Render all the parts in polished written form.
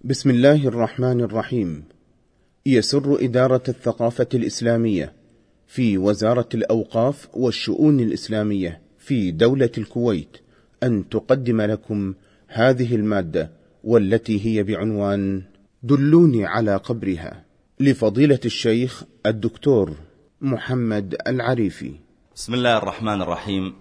بسم الله الرحمن الرحيم. يسر إدارة الثقافة الإسلامية في وزارة الأوقاف والشؤون الإسلامية في دولة الكويت أن تقدم لكم هذه المادة، والتي هي بعنوان دلوني على قبرها، لفضيلة الشيخ الدكتور محمد العريفي. بسم الله الرحمن الرحيم.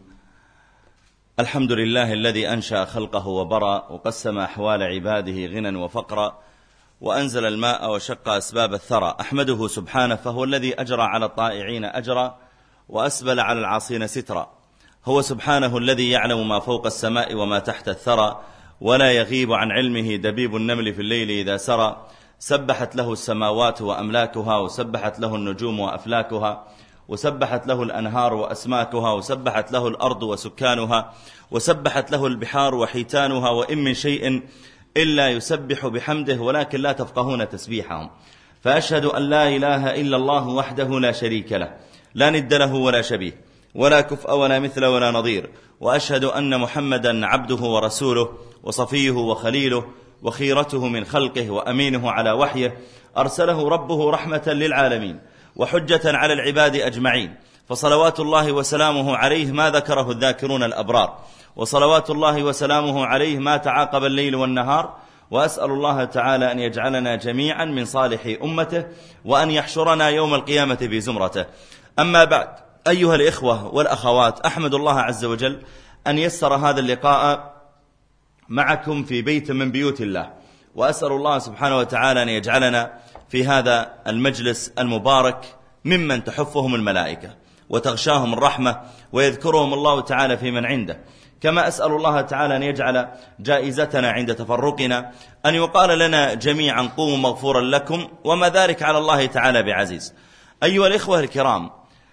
الحمد لله الذي أنشأ خلقه وبرأ وقسم أحوال عباده غنى وفقرا، وأنزل الماء وشق أسباب الثرى. أحمده سبحانه، فهو الذي أجرى على الطائعين أجرا وأسبل على العاصين سترا. هو سبحانه الذي يعلم ما فوق السماء وما تحت الثرى، ولا يغيب عن علمه دبيب النمل في الليل إذا سرى. سبحت له السماوات وأملاكها، وسبحت له النجوم وأفلاكها، وسبحت له الأنهار وأسماكها، وسبحت له الأرض وسكانها، وسبحت له البحار وحيتانها، وإن من شيء إلا يسبح بحمده ولكن لا تفقهون تسبيحهم. فأشهد أن لا إله إلا الله وحده لا شريك له، لا ند له ولا شبيه، ولا كفء ولا مثل ولا نظير. وأشهد أن محمدا عبده ورسوله، وصفيه وخليله، وخيرته من خلقه، وأمينه على وحيه. أرسله ربه رحمة للعالمين وحجة على العباد أجمعين، فصلوات الله وسلامه عليه ما ذكره الذاكرون الأبرار، وصلوات الله وسلامه عليه ما تعاقب الليل والنهار. وأسأل الله تعالى أن يجعلنا جميعا من صالح أمته، وأن يحشرنا يوم القيامة في زمرته. أما بعد، أيها الإخوة والأخوات، أحمد الله عز وجل أن يسر هذا اللقاء معكم في بيت من بيوت الله، وأسأل الله سبحانه وتعالى أن يجعلنا في هذا المجلس المبارك ممن تحفهم الملائكة وتغشاهم الرحمة ويذكرهم الله تعالى في من عنده. كما أسأل الله تعالى أن يجعل جائزتنا عند تفرقنا أن يقال لنا جميعا قوموا مغفورا لكم، وما ذلك على الله تعالى بعزيز. أيها الإخوة الكرام،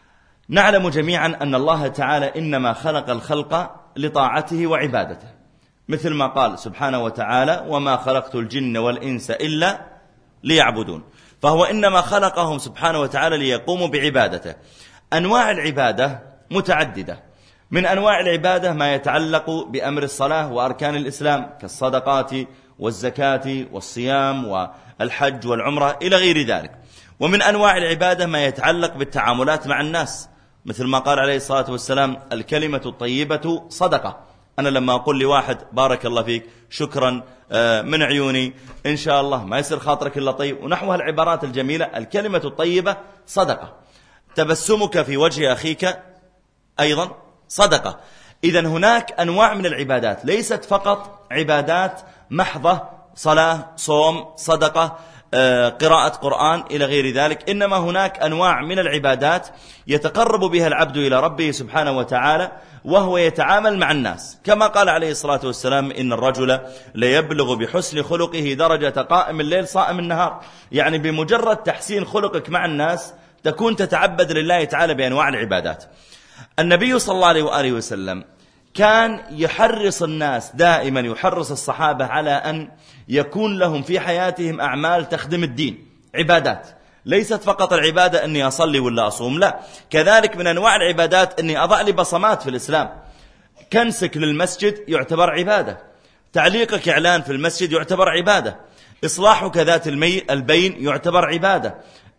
نعلم جميعا أن الله تعالى إنما خلق الخلق لطاعته وعبادته، مثل ما قال سبحانه وتعالى: وما خلقت الجن والإنس إلا ليعبدون. فهو إنما خلقهم سبحانه وتعالى ليقوموا بعبادته. أنواع العبادة متعددة. من أنواع العبادة ما يتعلق بأمر الصلاة وأركان الإسلام كالصدقات والزكاة والصيام والحج والعمرة إلى غير ذلك. ومن أنواع العبادة ما يتعلق بالتعاملات مع الناس، مثل ما قال عليه الصلاة والسلام: الكلمة الطيبة صدقة. أنا لما أقول لواحد بارك الله فيك، شكرا، من عيوني، إن شاء الله، ما يصير خاطرك إلا طيب، ونحوها العبارات الجميلة، الكلمة الطيبة صدقة. تبسمك في وجه أخيك أيضا صدقة. إذن هناك أنواع من العبادات، ليست فقط عبادات محضة، صلاة، صوم، صدقة، قراءة قرآن إلى غير ذلك، إنما هناك أنواع من العبادات يتقرب بها العبد إلى ربه سبحانه وتعالى، وهو يتعامل مع الناس، كما قال عليه الصلاة والسلام: إن الرجل ليبلغ بحسن خلقه درجة قائم الليل صائم النهار. يعني بمجرد تحسين خلقك مع الناس تكون تتعبد لله تعالى بأنواع العبادات. النبي صلى الله عليه وآله وسلم كان يحرص الناس دائما، يحرص الصحابة على أن يكون لهم في حياتهم أعمال تخدم الدين، عبادات. ليست فقط العبادة أني أصلي ولا أصوم، لا، كذلك من أنواع العبادات أني أضع لي بصمات في الإسلام. كنسك للمسجد يعتبر عبادة، تعليقك إعلان في المسجد يعتبر عبادة، إصلاحك ذات البين يعتبر عبادة،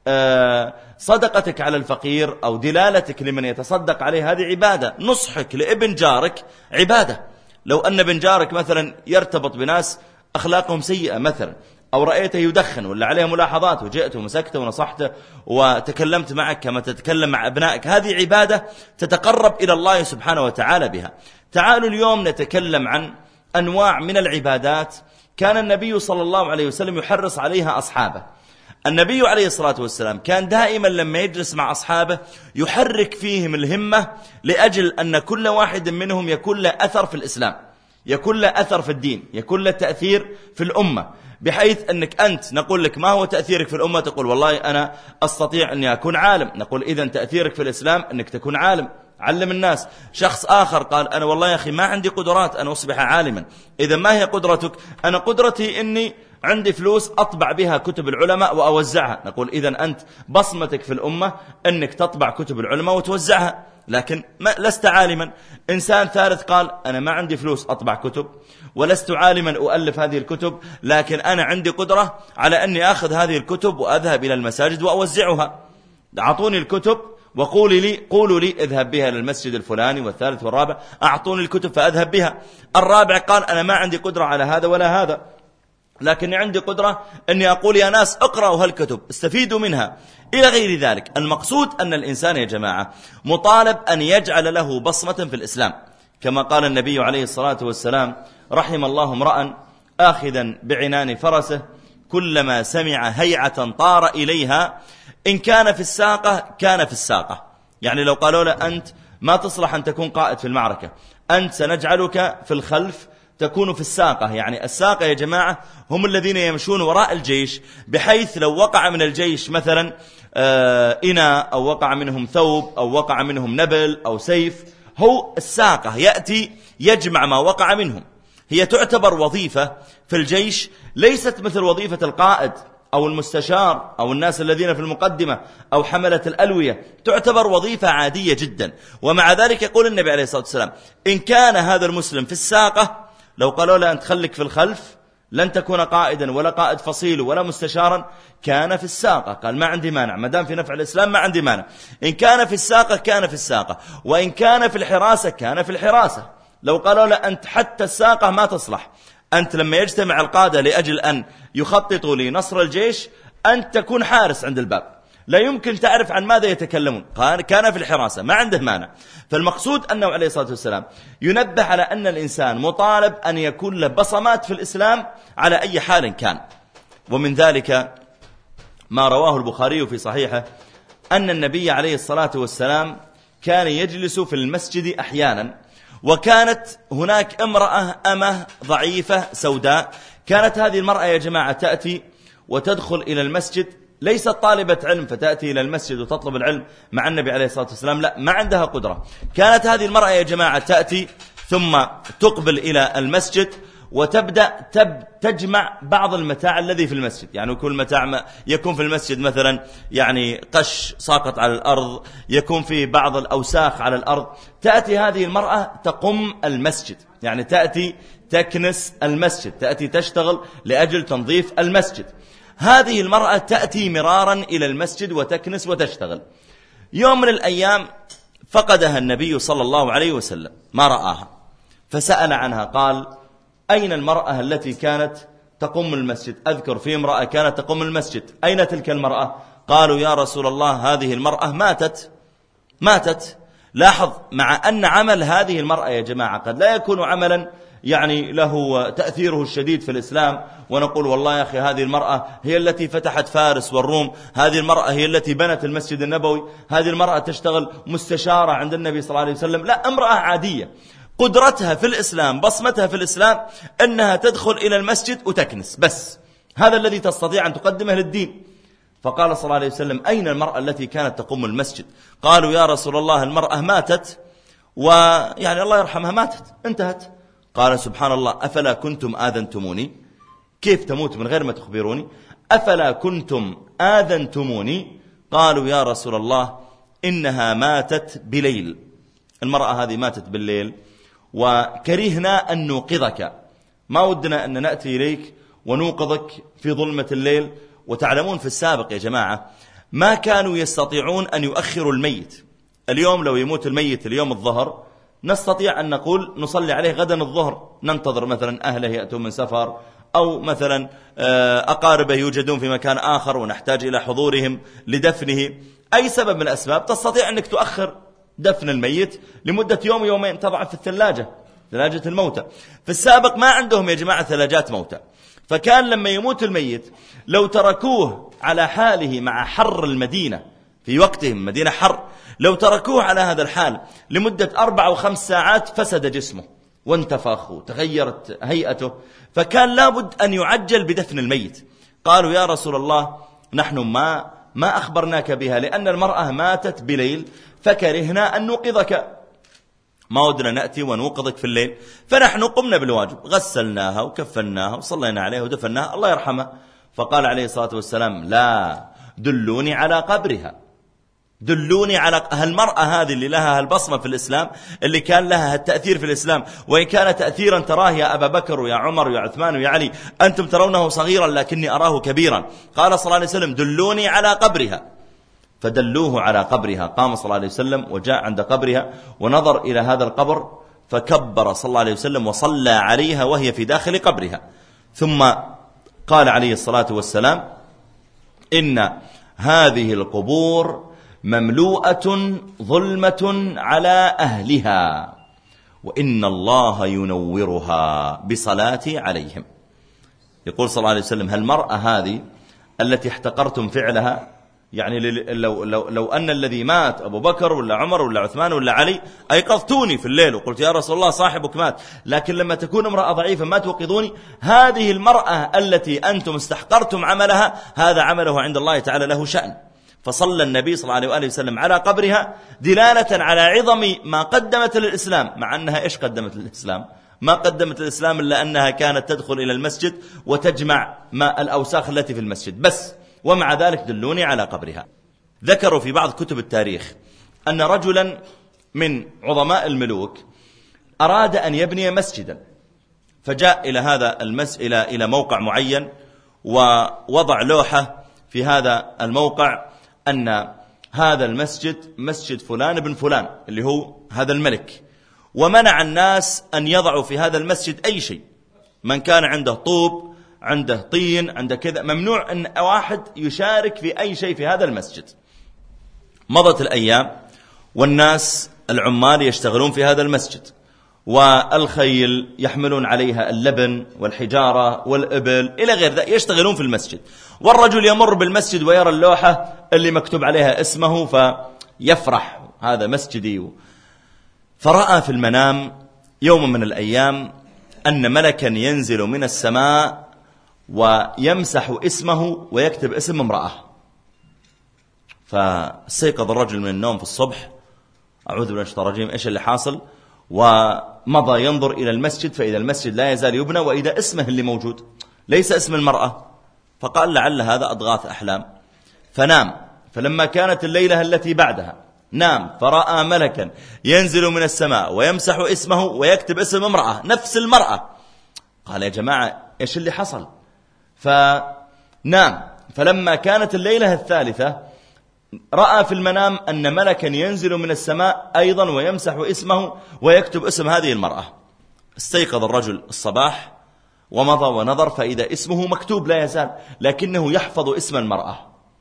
صدقتك على الفقير أو دلالتك لمن يتصدق عليه هذه عبادة، نصحك لابن جارك عبادة. لو أن ابن جارك مثلا يرتبط بناس أخلاقهم سيئة مثلا، أو رأيته يدخن ولا عليه ملاحظات، وجئت ومسكته ونصحته وتكلمت معك كما تتكلم مع أبنائك، هذه عبادة تتقرب إلى الله سبحانه وتعالى بها. تعالوا اليوم نتكلم عن أنواع من العبادات كان النبي صلى الله عليه وسلم يحرص عليها أصحابه. النبي عليه الصلاة والسلام كان دائما لما يجلس مع أصحابه يحرك فيهم الهمة لأجل أن كل واحد منهم يكون له أثر في الإسلام، يكون له أثر في الدين، يكون له تأثير في الأمة، بحيث أنك أنت نقول لك ما هو تأثيرك في الأمة، تقول والله أنا أستطيع أني أكون عالم، نقول إذن تأثيرك في الإسلام أنك تكون عالم، علم الناس. شخص آخر قال أنا والله يا أخي ما عندي قدرات أن أصبح عالما، إذا ما هي قدرتك؟ أنا قدرتي أني عندي فلوس أطبع بها كتب العلماء وأوزعها، نقول إذن أنت بصمتك في الأمة أنك تطبع كتب العلماء وتوزعها. لكن لست عالما. إنسان ثالث قال أنا ما عندي فلوس أطبع كتب، ولست عالما أؤلف هذه الكتب، لكن أنا عندي قدرة على أني أخذ هذه الكتب وأذهب إلى المساجد وأوزعها. أعطوني الكتب قولوا لي اذهب بها للمسجد الفلاني، والثالث والرابع أعطوني الكتب فأذهب بها. الرابع قال أنا ما عندي قدرة على هذا ولا هذا، لكني عندي قدرة أني أقول يا ناس اقرأوا هالكتب استفيدوا منها إلى غير ذلك. المقصود أن الإنسان يا جماعة مطالب أن يجعل له بصمة في الإسلام، كما قال النبي عليه الصلاة والسلام: رحم الله امرأ آخذا بعنان فرسه كلما سمع هيعة طار إليها إن كان في الساقة كان في الساقة. يعني لو قالوا له أنت ما تصلح أن تكون قائد في المعركة، أنت سنجعلك في الخلف تكون في الساقة. يعني الساقة يا جماعة هم الذين يمشون وراء الجيش، بحيث لو وقع من الجيش مثلا إناء أو وقع منهم ثوب أو وقع منهم نبل أو سيف، هو الساقة يأتي يجمع ما وقع منهم. هي تعتبر وظيفة في الجيش ليست مثل وظيفة القائد أو المستشار أو الناس الذين في المقدمة أو حملة الألوية، تعتبر وظيفة عادية جدا. ومع ذلك يقول النبي عليه الصلاة والسلام: إن كان هذا المسلم في الساقة، لو قالوا له أنت خليك في الخلف لن تكون قائدا ولا قائد فصيل ولا مستشارا، كان في الساقة. قال ما عندي مانع، ما دام في نفع الإسلام ما عندي مانع. إن كان في الساقة كان في الساقة، وإن كان في الحراسة كان في الحراسة. لو قالوا له أنت حتى الساقة ما تصلح، أنت لما يجتمع القادة لأجل أن يخططوا لنصر الجيش أنت تكون حارس عند الباب، لا يمكن تعرف عن ماذا يتكلمون. كان في الحراسة ما عنده مانع. فالمقصود أنه عليه الصلاة والسلام ينبه على أن الإنسان مطالب أن يكون له بصمات في الإسلام على أي حال كان. ومن ذلك ما رواه البخاري في صحيحه أن النبي عليه الصلاة والسلام كان يجلس في المسجد أحيانا، وكانت هناك امرأة أمه ضعيفة سوداء. كانت هذه المرأة يا جماعة تأتي وتدخل إلى المسجد، ليست طالبة علم فتأتي إلى المسجد وتطلب العلم مع النبي عليه الصلاة والسلام، لا، ما عندها قدرة. كانت هذه المرأة يا جماعة تأتي ثم تقبل إلى المسجد وتبدأ تجمع بعض المتاع الذي في المسجد. يعني كل متاع يكون في المسجد مثلا يعني قش ساقط على الأرض، يكون في بعض الأوساخ على الأرض. تأتي هذه المرأة تقم المسجد، يعني تأتي تكنس المسجد، تأتي تشتغل لأجل تنظيف المسجد. هذه المرأة تأتي مرارا إلى المسجد وتكنس وتشتغل. يوم من الأيام فقدها النبي صلى الله عليه وسلم، ما رآها، فسأل عنها قال: أين المرأة التي كانت تقوم المسجد؟ أذكر في امرأة كانت تقوم المسجد، أين تلك المرأة؟ قالوا: يا رسول الله هذه المرأة ماتت. لاحظ، مع أن عمل هذه المرأة يا جماعة قد لا يكون عملا يعني له تأثيره الشديد في الإسلام، ونقول والله يا أخي هذه المرأة هي التي فتحت فارس والروم، هذه المرأة هي التي بنت المسجد النبوي، هذه المرأة تشتغل مستشارة عند النبي صلى الله عليه وسلم. لا، امرأة عادية قدرتها في الإسلام، بصمتها في الإسلام أنها تدخل إلى المسجد وتكنس، بس هذا الذي تستطيع أن تقدمه للدين. فقال صلى الله عليه وسلم: أين المرأة التي كانت تقوم المسجد؟ قالوا: يا رسول الله المرأة ماتت، ويعني الله يرحمها ماتت، انتهت. قال: سبحان الله، أفلا كنتم آذنتموني؟ كيف تموت من غير ما تخبروني؟ أفلا كنتم آذنتموني؟ قالوا: يا رسول الله إنها ماتت بليل، المرأة هذه ماتت بالليل، وكرهنا أن نوقظك، ما ودنا أن نأتي إليك ونوقظك في ظلمة الليل. وتعلمون في السابق يا جماعة ما كانوا يستطيعون أن يؤخروا الميت. اليوم لو يموت الميت اليوم الظهر نستطيع أن نقول نصلي عليه غدا الظهر، ننتظر مثلا أهله يأتون من سفر، أو مثلا أقاربه يوجدون في مكان آخر ونحتاج إلى حضورهم لدفنه. أي سبب من الأسباب تستطيع أنك تؤخر دفن الميت لمدة يوم يومين، طبعا في الثلاجة، ثلاجة الموتى. في السابق ما عندهم يا جماعة ثلاجات موتى، فكان لما يموت الميت لو تركوه على حاله مع حر المدينة في وقتهم، مدينة حر، لو تركوه على هذا الحال لمدة 4 أو 5 ساعات فسد جسمه وانتفخ وتغيرت هيئته، فكان لابد أن يعجل بدفن الميت. قالوا: يا رسول الله نحن ما أخبرناك بها لأن المرأة ماتت بليل، فكرهنا أن نوقظك، ما ودنا نأتي ونوقظك في الليل، فنحن قمنا بالواجب، غسلناها وكفناها وصلينا عليها ودفناها، الله يرحمها. فقال عليه الصلاة والسلام: لا، دلوني على قبرها. دلوني على هالمرأة هذه اللي لها هالبصمة في الإسلام، اللي كان لها هالتأثير في الإسلام، وإن كان تأثيرا تراه يا أبا بكر ويا عمر ويا عثمان ويا علي أنتم ترونه صغيرا لكني أراه كبيرا. قال صلى الله عليه وسلم دلوني على قبرها، فدلوه على قبرها. قام صلى الله عليه وسلم وجاء عند قبرها ونظر إلى هذا القبر، فكبر صلى الله عليه وسلم وصلى عليها وهي في داخل قبرها. ثم قال عليه الصلاة والسلام إن هذه القبور مملوءة ظلمة على أهلها، وإن الله ينورها بصلاتي عليهم. يقول صلى الله عليه وسلم هالمرأة هذه التي احتقرتم فعلها، يعني لو أن الذي مات أبو بكر ولا عمر ولا عثمان ولا علي أيقظتوني في الليل وقلت يا رسول الله صاحبك مات، لكن لما تكون امرأة ضعيفة ما توقظوني. هذه المرأة التي أنتم استحقرتم عملها، هذا عمله عند الله تعالى له شأن. فصلى النبي صلى الله عليه وسلم على قبرها دلالة على عظم ما قدمت للإسلام، مع أنها إيش قدمت للإسلام؟ ما قدمت الإسلام إلا أنها كانت تدخل إلى المسجد وتجمع ما الأوساخ التي في المسجد بس، ومع ذلك دلوني على قبرها. ذكروا في بعض كتب التاريخ أن رجلا من عظماء الملوك أراد أن يبني مسجدا، فجاء إلى هذا إلى موقع معين ووضع لوحة في هذا الموقع أن هذا المسجد مسجد فلان بن فلان اللي هو هذا الملك، ومنع الناس أن يضعوا في هذا المسجد أي شيء. من كان عنده طوب، عنده طين، عنده كذا، ممنوع أن واحد يشارك في أي شيء في هذا المسجد. مضت الأيام والناس العمال يشتغلون في هذا المسجد، والخيل يحملون عليها اللبن والحجارة والإبل إلى غير ذلك، يشتغلون في المسجد. والرجل يمر بالمسجد ويرى اللوحة اللي مكتوب عليها اسمه فيفرح، هذا مسجدي. فرأى في المنام يوم من الأيام أن ملكا ينزل من السماء ويمسح اسمه ويكتب اسم امرأة. فاستيقظ الرجل من النوم في الصبح، أعوذ بالله من الشيطان الرجيم، إيش اللي حاصل؟ ومضى ينظر إلى المسجد، فإذا المسجد لا يزال يبنى، وإذا اسمه اللي موجود ليس اسم المرأة. فقال لعل هذا أضغاث أحلام، فنام. فلما كانت الليلة التي بعدها نام فرأى ملكا ينزل من السماء ويمسح اسمه ويكتب اسم امرأة، نفس المرأة. قال يا جماعة إيش اللي حصل؟ فنام. فلما كانت الليلة الثالثة رأى في المنام أن ملكا ينزل من السماء أيضا ويمسح اسمه ويكتب اسم هذه المرأة. استيقظ الرجل الصباح ومضى ونظر، فإذا اسمه مكتوب لا يزال، لكنه يحفظ اسم المرأة.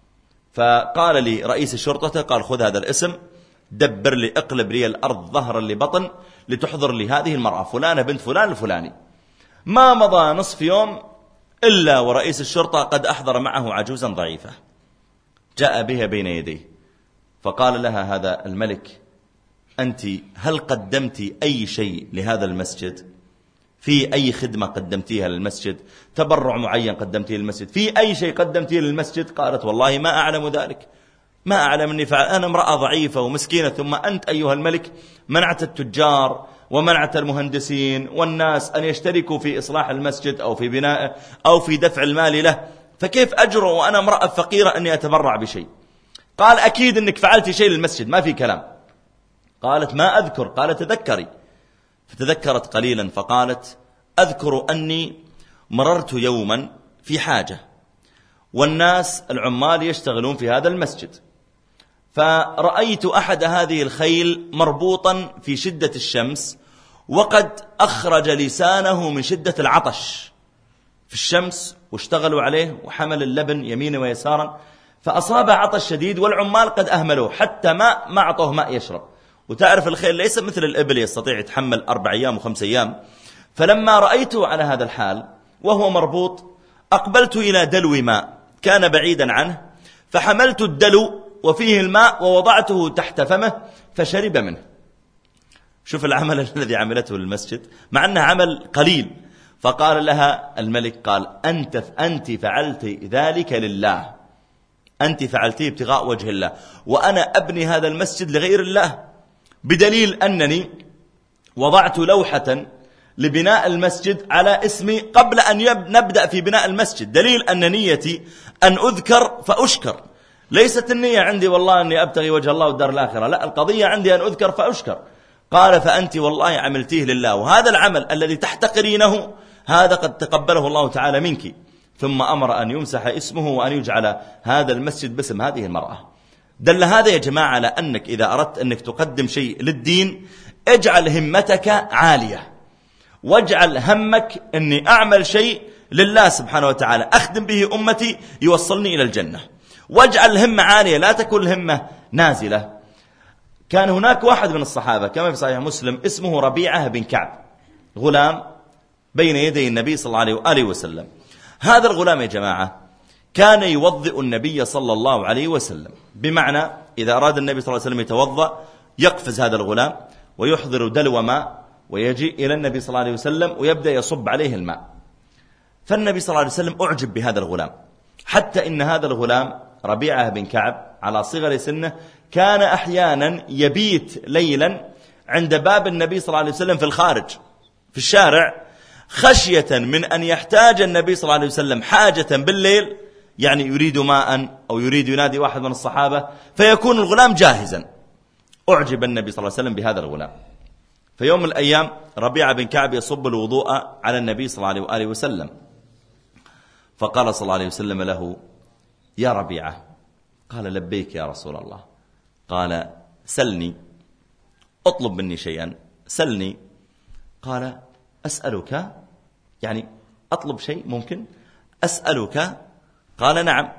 فقال لي رئيس الشرطة، قال خذ هذا الاسم، دبر لي، اقلب لي الأرض ظهرا لبطن لتحضر لي هذه المرأة فلانة بنت فلان الفلاني. ما مضى نصف يوم إلا ورئيس الشرطة قد أحضر معه عجوزا ضعيفة، جاء بها بين يديه، فقال لها هذا الملك أنت هل قدمت أي شيء لهذا المسجد؟ في أي خدمة قدمتيها للمسجد؟ تبرع معين قدمتيه للمسجد؟ في أي شيء قدمتيه للمسجد؟ قالت والله ما أعلم ذلك، ما أعلم أني فعل، أنا امرأة ضعيفة ومسكينة، ثم أنت أيها الملك منعت التجار ومنعت المهندسين والناس أن يشتركوا في إصلاح المسجد أو في بنائه أو في دفع المال له، فكيف أجرؤ وأنا امرأة فقيرة أني أتبرع بشيء؟ قال أكيد أنك فعلت شيء للمسجد، ما في كلام. قالت ما أذكر. قال تذكري. فتذكرت قليلا فقالت أذكر أني مررت يوما في حاجة والناس العمال يشتغلون في هذا المسجد، فرأيت أحد هذه الخيل مربوطا في شدة الشمس وقد أخرج لسانه من شدة العطش في الشمس، واشتغلوا عليه وحمل اللبن يمينا ويسارا، فأصاب عطش شديد، والعمال قد أهملوه حتى ما أعطوه ماء يشرب. وتعرف الخيل ليس مثل الإبل يستطيع يتحمل 4 أيام و5 أيام. فلما رأيته على هذا الحال وهو مربوط أقبلت إلى دلو ماء كان بعيدا عنه، فحملت الدلو وفيه الماء ووضعته تحت فمه فشرب منه. شوف العمل الذي عملته للمسجد مع أنه عمل قليل. فقال لها الملك، قال أنت فعلت ذلك لله، أنت فعلتيه ابتغاء وجه الله، وأنا أبني هذا المسجد لغير الله، بدليل أنني وضعت لوحة لبناء المسجد على اسمي قبل أن نبدأ في بناء المسجد، دليل أن نيتي أن أذكر فأشكر، ليست النية عندي والله أني أبتغي وجه الله والدار الآخرة، لا، القضية عندي أن أذكر فأشكر. قال فأنت والله عملتيه لله، وهذا العمل الذي تحتقرينه هذا قد تقبله الله تعالى منك. ثم أمر أن يمسح اسمه وأن يجعل هذا المسجد باسم هذه المرأة. دل هذا يا جماعة على أنك إذا أردت أنك تقدم شيء للدين اجعل همتك عالية، واجعل همك أني أعمل شيء لله سبحانه وتعالى أخدم به أمتي يوصلني إلى الجنة، واجعل الهمة عالية لا تكون الهمة نازلة. كان هناك واحد من الصحابة كما في صحيح مسلم اسمه ربيعة بن كعب، غلام بين يدي النبي صلى الله عليه وآله وسلم. هذا الغلام يا جماعة كان يوضئ النبي صلى الله عليه وسلم، بمعنى إذا أراد النبي صلى الله عليه وسلم يتوضأ يقفز هذا الغلام ويحضر دلو ماء ويجي إلى النبي صلى الله عليه وسلم ويبدأ يصب عليه الماء. فالنبي صلى الله عليه وسلم أعجب بهذا الغلام، حتى إن هذا الغلام ربيعة بن كعب على صغر سنه كان أحيانا يبيت ليلا عند باب النبي صلى الله عليه وسلم في الخارج في الشارع، خشية من أن يحتاج النبي صلى الله عليه وسلم حاجة بالليل، يعني يريد ماء أو يريد ينادي واحد من الصحابة فيكون الغلام جاهزا. أعجب النبي صلى الله عليه وسلم بهذا الغلام. في يوم من الأيام ربيعة بن كعب يصب الوضوء على النبي صلى الله عليه وآله وسلم، فقال صلى الله عليه وسلم له: يا ربيعة. قال: لبيك يا رسول الله. قال: سلني، اطلب مني شيئا، سلني. قال: أسألك، يعني أطلب شيء ممكن؟ أسألك؟ قال: نعم.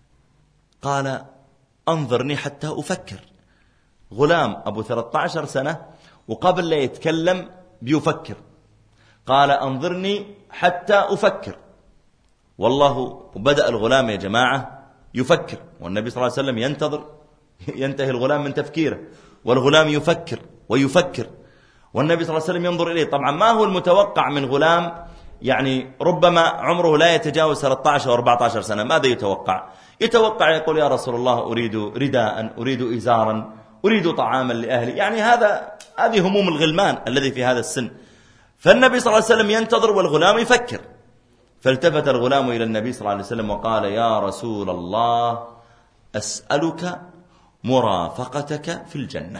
قال: أنظرني حتى أفكر. غلام أبو 13 سنة وقبل لا يتكلم بيفكر. قال: أنظرني حتى أفكر. والله وبدأ الغلام يا جماعة يفكر، والنبي صلى الله عليه وسلم ينتظر، ينتهي الغلام من تفكيره والغلام يفكر ويفكر، والنبي صلى الله عليه وسلم ينظر إليه. طبعا ما هو المتوقع من غلام يعني ربما عمره لا يتجاوز 13 أو 14 سنة؟ ماذا يتوقع؟ يتوقع يقول: يا رسول الله أريد رداء، أريد إزارا، أريد طعاما لأهلي، يعني هذه هموم الغلمان الذي في هذا السن. فالنبي صلى الله عليه وسلم ينتظر والغلام يفكر. فالتفت الغلام إلى النبي صلى الله عليه وسلم وقال: يا رسول الله أسألك مرافقتك في الجنة.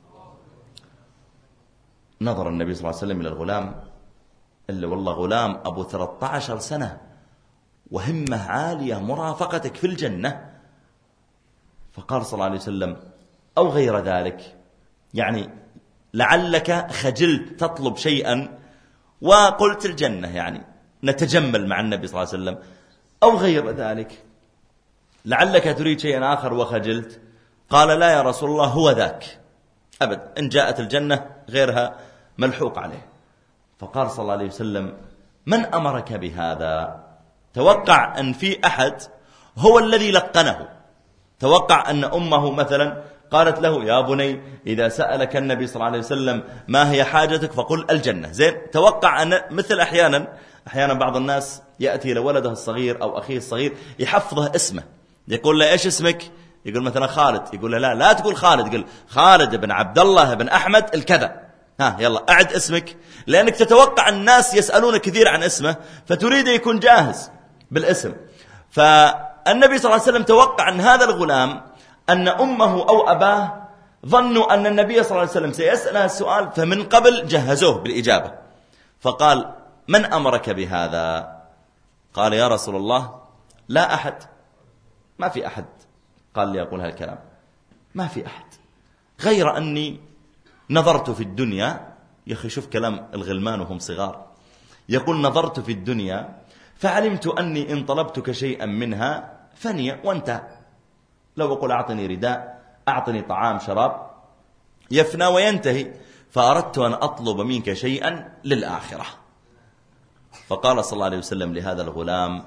نظر النبي صلى الله عليه وسلم إلى الغلام، إلا والله غلام أبو 13 سنة وهمة عالية، مرافقتك في الجنة. فقال صلى الله عليه وسلم: أو غير ذلك، يعني لعلك خجلت تطلب شيئا وقلت الجنة، يعني نتجمل مع النبي صلى الله عليه وسلم، أو غير ذلك لعلك تريد شيئا آخر وخجلت. قال: لا يا رسول الله، هو ذاك أبد، إن جاءت الجنة غيرها ملحوق عليه. فقال صلى الله عليه وسلم: من أمرك بهذا؟ توقع أن في أحد هو الذي لقنه، توقع أن أمه مثلا قالت له: يا بني إذا سألك النبي صلى الله عليه وسلم ما هي حاجتك فقل الجنة. زين، توقع أن مثل أحيانا بعض الناس يأتي لولده الصغير أو أخيه الصغير يحفظه اسمه، يقول له: إيش اسمك؟ يقول مثلا خالد، يقول له: لا تقول خالد، يقول خالد بن عبد الله بن أحمد الكذا، يلا أعد اسمك، لأنك تتوقع الناس يسألون كثير عن اسمه فتريد يكون جاهز بالاسم. فالنبي صلى الله عليه وسلم توقع أن هذا الغلام أن أمه أو أباه ظنوا أن النبي صلى الله عليه وسلم سيسأل هذا السؤال، فمن قبل جهزوه بالإجابة. فقال: من أمرك بهذا؟ قال: يا رسول الله لا أحد، ما في أحد قال لي أقول هالكلام، ما في أحد، غير أني نظرت في الدنيا. يا أخي شوف كلام الغلمان وهم صغار، يقول: نظرت في الدنيا فعلمت أني إن طلبتك شيئا منها فني وانتهى. لو أقول أعطني رداء، أعطني طعام شراب، يفنى وينتهي، فأردت أن أطلب منك شيئا للآخرة. فقال صلى الله عليه وسلم لهذا الغلام: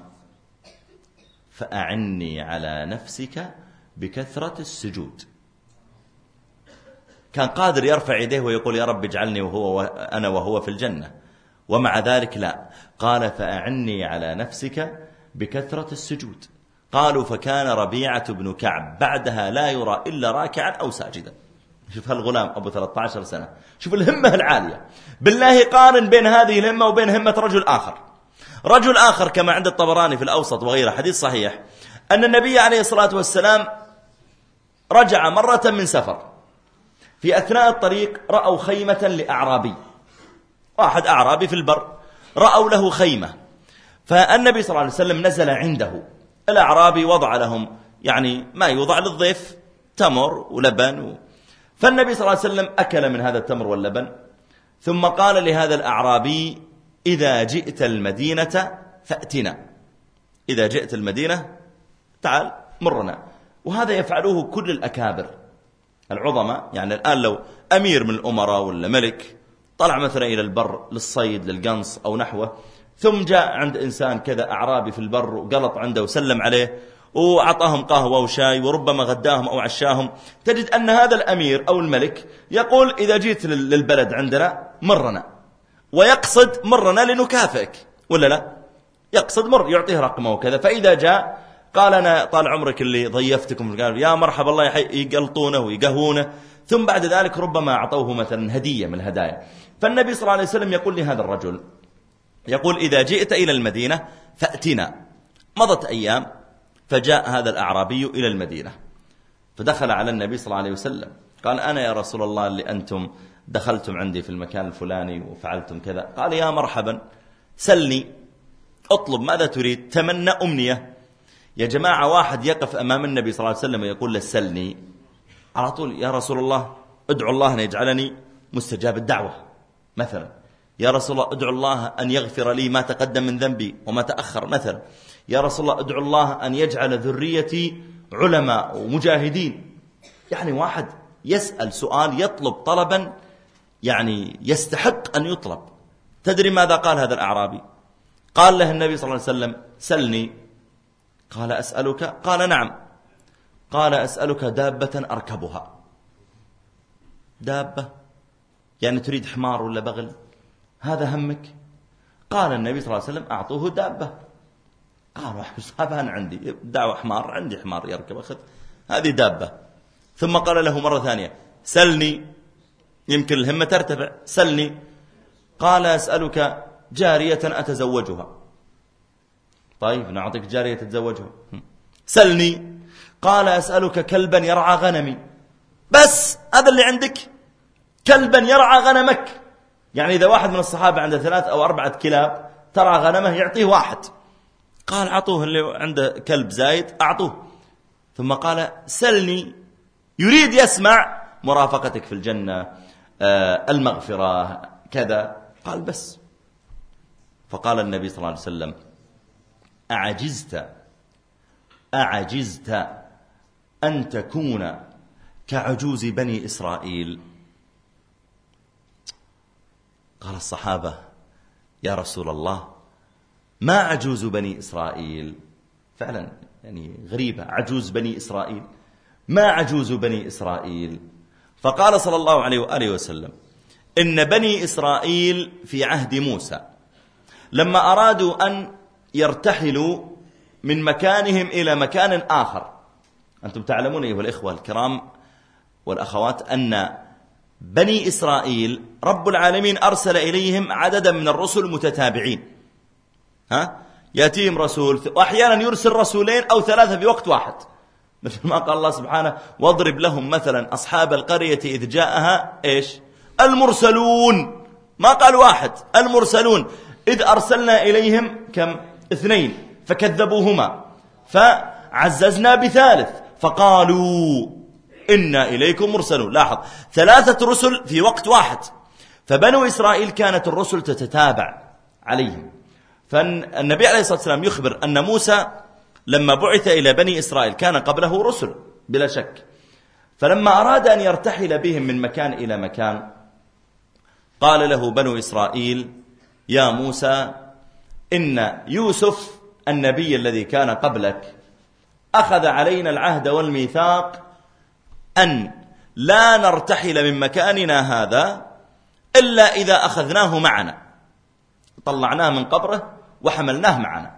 فأعني على نفسك بكثرة السجود. كان قادر يرفع يديه ويقول: يا رب اجعلني أنا وهو في الجنة، ومع ذلك لا، قال: فأعني على نفسك بكثرة السجود. قالوا: فكان ربيعة بن كعب بعدها لا يرى إلا راكعا أو ساجدا. شوف هالغلام أبو 13 سنة، شوف الهمة العالية. بالله قارن بين هذه الهمة وبين همة رجل آخر كما عند الطبراني في الأوسط وغيره، حديث صحيح، أن النبي عليه الصلاة والسلام رجع مرة من سفر، في أثناء الطريق رأوا خيمة لأعرابي، واحد أعرابي في البر، رأوا له خيمة، فالنبي صلى الله عليه وسلم نزل عنده. الأعرابي وضع لهم يعني ما يوضع للضيف، تمر ولبن فالنبي صلى الله عليه وسلم أكل من هذا التمر واللبن، ثم قال لهذا الأعرابي: إذا جئت المدينة فأتنا، إذا جئت المدينة تعال مرنا. وهذا يفعله كل الأكابر العظماء. يعني الآن لو أمير من الأمراء ولا ملك طلع مثلا إلى البر للصيد للقنص أو نحوه، ثم جاء عند إنسان كذا أعرابي في البر وقلط عنده وسلم عليه وأعطاهم قهوة وشاي وربما غداهم أو عشاهم، تجد أن هذا الأمير أو الملك يقول: إذا جيت للبلد عندنا مرنا، ويقصد مرنا لنكافئك ولا لا؟ يقصد مر، يعطيه رقمه وكذا. فإذا جاء قال: أنا طال عمرك اللي ضيفتكم، قال: يا مرحبا الله يقلطونه ويقهونه، ثم بعد ذلك ربما أعطوه مثلا هدية من الهدايا. فالنبي صلى الله عليه وسلم يقول لهذا الرجل، يقول: إذا جئت إلى المدينة فأتنا. مضت أيام، فجاء هذا الأعرابي إلى المدينة، فدخل على النبي صلى الله عليه وسلم، قال: أنا يا رسول الله اللي أنتم دخلتم عندي في المكان الفلاني وفعلتم كذا. قال: يا مرحبا، سلني، اطلب ماذا تريد، تمنى أمنية. يا جماعة، واحد يقف أمام النبي صلى الله عليه وسلم ويقول له: سلني، على طول: يا رسول الله ادعو الله أن يجعلني مستجاب الدعوة مثلا، يا رسول الله ادعو الله أن يغفر لي ما تقدم من ذنبي وما تأخر مثلا، يا رسول الله ادعو الله أن يجعل ذريتي علماء ومجاهدين. يعني واحد يسأل سؤال، يطلب طلبا يعني يستحق أن يطلب. تدري ماذا قال هذا الأعرابي؟ قال له النبي صلى الله عليه وسلم: سلني. قال: أسألك؟ قال: نعم. قال: أسألك دابة أركبها. دابة يعني تريد حمار ولا بغل؟ هذا همك؟ قال النبي صلى الله عليه وسلم: أعطوه دابة. قال: أنا عندي دعوة حمار، عندي حمار يركب، أخذ هذه دابة. ثم قال له مرة ثانية: سلني، يمكن الهمة ترتفع، سلني. قال: أسألك جارية أتزوجها. طيب نعطيك جارية تتزوجها. سلني. قال: أسألك كلبا يرعى غنمي. بس هذا اللي عندك؟ كلبا يرعى غنمك؟ يعني إذا واحد من الصحابة عنده 3 أو 4 كلاب ترعى غنمه يعطيه واحد. قال: أعطوه اللي عنده كلب زايد، أعطوه. ثم قال: سلني، يريد يسمع مرافقتك في الجنة، المغفرة كذا. قال: بس. فقال النبي صلى الله عليه وسلم: أعجزت أن تكون كعجوز بني إسرائيل. قال الصحابة: يا رسول الله، ما عجوز بني إسرائيل؟ فعلا يعني غريبة، عجوز بني إسرائيل، ما عجوز بني إسرائيل؟ فقال صلى الله عليه وآله وسلم: إن بني إسرائيل في عهد موسى لما أرادوا أن يرتحلوا من مكانهم إلى مكان آخر، أنتم تعلمون أيها الإخوة الكرام والأخوات أن بني إسرائيل رب العالمين أرسل إليهم عددا من الرسل متتابعين، يأتيهم رسول، وأحيانا يرسل 2 أو 3 في وقت واحد، مثل ما قال الله سبحانه: واضرب لهم مثلا أصحاب القرية إذ جاءها إيش؟ المرسلون. ما قال 1، المرسلون. إذ أرسلنا إليهم كم؟ 2 فكذبوهما، فعززنا ب3 فقالوا إنا إليكم مرسلون. لاحظ، 3 رسل في وقت واحد. فبنو إسرائيل كانت الرسل تتتابع عليهم. فالنبي عليه الصلاة والسلام يخبر أن موسى لما بعث إلى بني إسرائيل كان قبله رسل بلا شك، فلما أراد أن يرتحل بهم من مكان إلى مكان قال له بنو إسرائيل: يا موسى، إن يوسف النبي الذي كان قبلك أخذ علينا العهد والميثاق أن لا نرتحل من مكاننا هذا إلا إذا أخذناه معنا، طلعناه من قبره وحملناه معنا.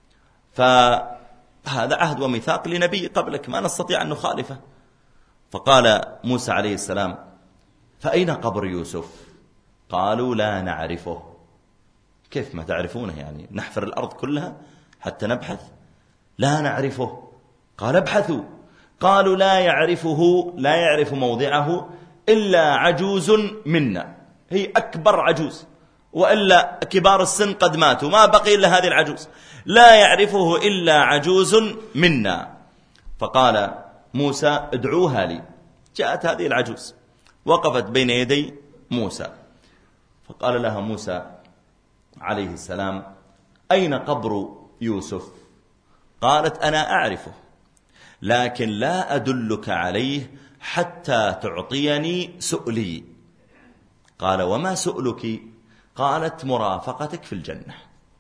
فهذا عهد وميثاق لنبي قبلك، ما نستطيع أن نخالفه. فقال موسى عليه السلام: فأين قبر يوسف؟ قالوا: لا نعرفه. كيف ما تعرفونه؟ يعني نحفر الأرض كلها حتى نبحث؟ لا نعرفه. قال: ابحثوا. قالوا لا يعرف موضعه إلا عجوز منا، هي أكبر عجوز، وإلا كبار السن قد ماتوا، ما بقي إلا هذه العجوز، لا يعرفه إلا عجوز منا. فقال موسى ادعوها لي. جاءت هذه العجوز وقفت بين يدي موسى، فقال لها موسى عليه السلام أين قبر يوسف؟ قالت أنا أعرفه، لكن لا أدلك عليه حتى تعطيني سؤلي. قال وما سؤلك؟ قالت مرافقتك في الجنة.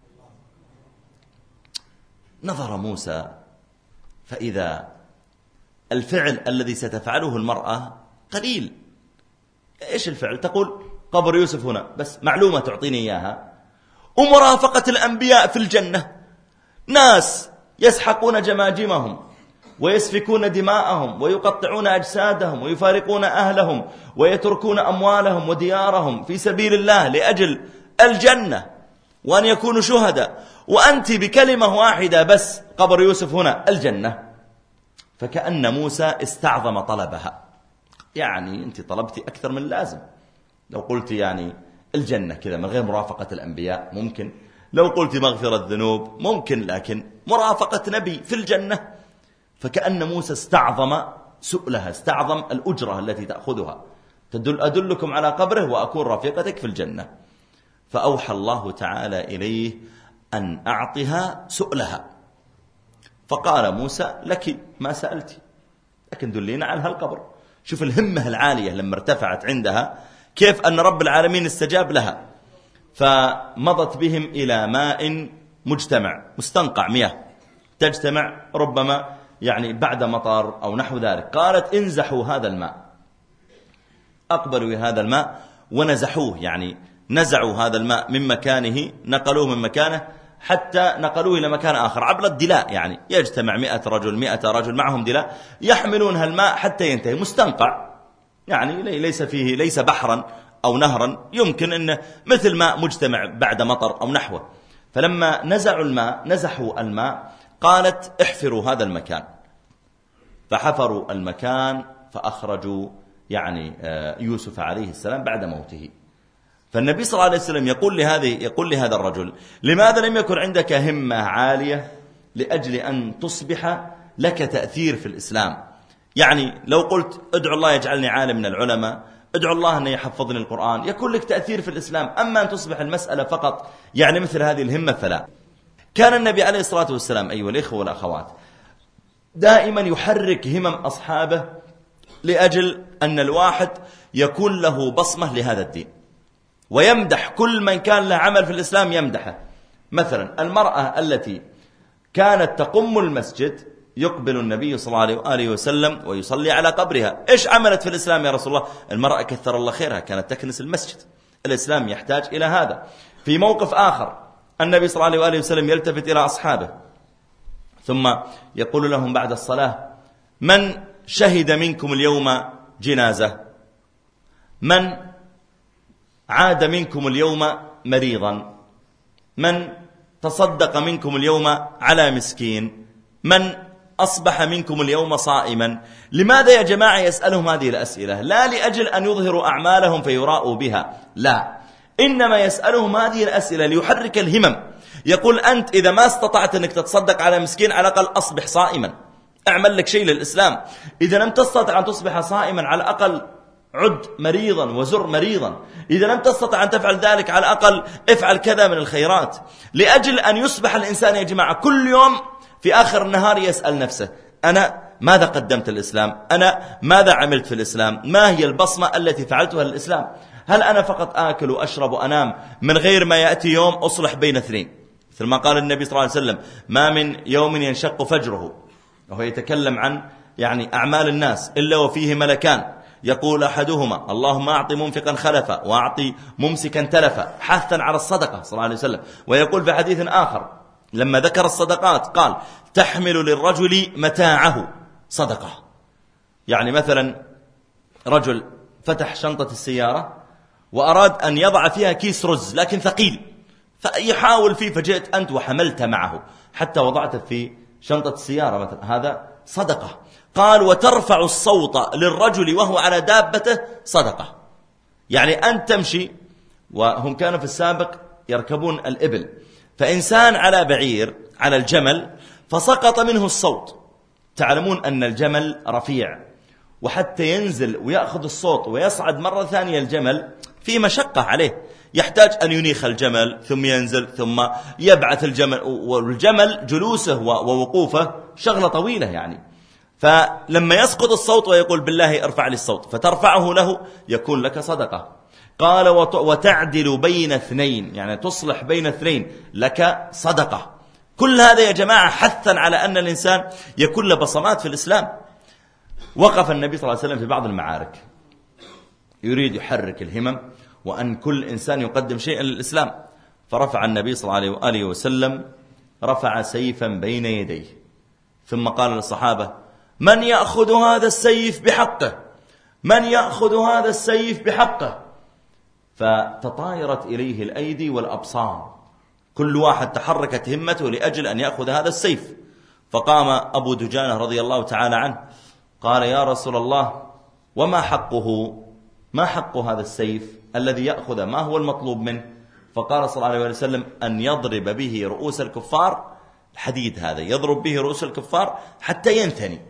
نظر موسى فإذا الفعل الذي ستفعله المرأة قليل. إيش الفعل؟ تقول قبر يوسف هنا، بس معلومة تعطيني إياها. ومرافقة الأنبياء في الجنة، ناس يسحقون جماجمهم ويسفكون دماءهم ويقطعون أجسادهم ويفارقون أهلهم ويتركون أموالهم وديارهم في سبيل الله لأجل الجنة وأن يكونوا شهداء، وأنت بكلمة واحدة بس قبر يوسف هنا الجنة. فكأن موسى استعظم طلبها، يعني أنت طلبتي أكثر من اللازم. لو قلت يعني الجنة كذا من غير مرافقة الأنبياء ممكن، لو قلت مغفرة الذنوب ممكن، لكن مرافقة نبي في الجنة. فكأن موسى استعظم سؤلها، استعظم الأجرة التي تأخذها. أدلكم على قبره وأكون رفيقتك في الجنة. فأوحى الله تعالى إليه أن أعطها سؤلها. فقال موسى لك ما سألتي، لكن دلينا على هالقبر. شوف الهمة العالية لما ارتفعت عندها، كيف أن رب العالمين استجاب لها. فمضت بهم إلى ماء مجتمع، مستنقع مياه تجتمع ربما يعني بعد مطر أو نحو ذلك. قالت انزحوا هذا الماء. أقبلوا هذا الماء ونزحوه، يعني نزعوا هذا الماء من مكانه، نقلوه من مكانه حتى نقلوه إلى مكان آخر عبر الدلاء. يعني يجتمع 100 رجل معهم دلاء يحملون هالماء حتى ينتهي. مستنقع يعني ليس بحرا أو نهرا، يمكن أنه مثل ماء مجتمع بعد مطر أو نحوه. فلما نزحوا الماء قالت احفروا هذا المكان. فحفروا المكان فأخرجوا يعني يوسف عليه السلام بعد موته. فالنبي صلى الله عليه وسلم يقول لهذا الرجل لماذا لم يكن عندك همة عالية لأجل أن تصبح لك تأثير في الإسلام؟ يعني لو قلت ادعو الله يجعلني عالم من العلماء، ادعو الله أن يحفظني القرآن، يكون لك تأثير في الإسلام. أما أن تصبح المسألة فقط يعني مثل هذه الهمة فلا. كان النبي عليه الصلاة والسلام أيها الإخوة والأخوات دائما يحرك همم أصحابه لأجل أن الواحد يكون له بصمة لهذا الدين، ويمدح كل من كان له عمل في الإسلام يمدحه. مثلا المرأة التي كانت تقم المسجد يقبل النبي صلى الله عليه وسلم ويصلي على قبرها. إيش عملت في الإسلام يا رسول الله؟ المرأة كثر الله خيرها كانت تكنس المسجد. الإسلام يحتاج إلى هذا. في موقف آخر النبي صلى الله عليه وسلم يلتفت إلى أصحابه ثم يقول لهم بعد الصلاة من شهد منكم اليوم جنازة؟ من عاد منكم اليوم مريضا؟ من تصدق منكم اليوم على مسكين؟ من أصبح منكم اليوم صائما؟ لماذا يا جماعة يسألهم هذه الأسئلة؟ لا لأجل أن يظهروا أعمالهم فيراءوا بها، لا، إنما يسألهم هذه الأسئلة ليحرك الهمم. يقول أنت إذا ما استطعت أنك تتصدق على مسكين على الأقل أصبح صائما، اعمل لك شيء للإسلام. إذا لم تستطع أن تصبح صائما على الأقل عد مريضا وزر مريضا. إذا لم تستطع أن تفعل ذلك على الأقل افعل كذا من الخيرات، لأجل أن يصبح الإنسان يا جماعة كل يوم في آخر النهار يسأل نفسه أنا ماذا قدمت للإسلام؟ أنا ماذا عملت في الإسلام؟ ما هي البصمة التي فعلتها للإسلام؟ هل أنا فقط آكل وأشرب وأنام من غير ما يأتي يوم أصلح بين اثنين؟ مثل ما قال النبي صلى الله عليه وسلم ما من يوم ينشق فجره، وهو يتكلم عن يعني أعمال الناس، إلا وفيه ملكان يقول أحدهما اللهم أعطي منفقا خلفا وأعطي ممسكا تلفا، حثا على الصدقة صلى الله عليه وسلم. ويقول في حديث آخر لما ذكر الصدقات قال تحمل للرجل متاعه صدقة. يعني مثلا رجل فتح شنطة السيارة وأراد أن يضع فيها كيس رز لكن ثقيل، فيحاول فيه، فجئت أنت وحملت معه حتى وضعته في شنطة السيارة مثلا، هذا صدقة. قال وترفع الصوت للرجل وهو على دابته صدقة. يعني أن تمشي، وهم كانوا في السابق يركبون الإبل، فإنسان على بعير على الجمل فسقط منه الصوت. تعلمون أن الجمل رفيع، وحتى ينزل ويأخذ الصوت ويصعد مرة ثانية الجمل في مشقة عليه، يحتاج أن ينيخ الجمل ثم ينزل ثم يبعث الجمل، والجمل جلوسه ووقوفه شغلة طويلة يعني. فلما يسقط الصوت ويقول بالله ارفع لي الصوت فترفعه له يكون لك صدقة. قال وتعدل بين اثنين، يعني تصلح بين اثنين لك صدقة. كل هذا يا جماعة حثا على أن الإنسان يكون له بصمات في الإسلام. وقف النبي صلى الله عليه وسلم في بعض المعارك يريد يحرك الهمم وأن كل إنسان يقدم شيئا للإسلام، فرفع النبي صلى الله عليه وسلم رفع سيفا بين يديه، ثم قال للصحابة من يأخذ هذا السيف بحقه، من يأخذ هذا السيف بحقه. فتطايرت إليه الأيدي والأبصار، كل واحد تحركت همته لأجل أن يأخذ هذا السيف. فقام أبو دجانة رضي الله تعالى عنه قال يا رسول الله وما حقه، ما حق هذا السيف الذي يأخذ، ما هو المطلوب منه؟ فقال صلى الله عليه وسلم أن يضرب به رؤوس الكفار، الحديد هذا يضرب به رؤوس الكفار حتى ينثني.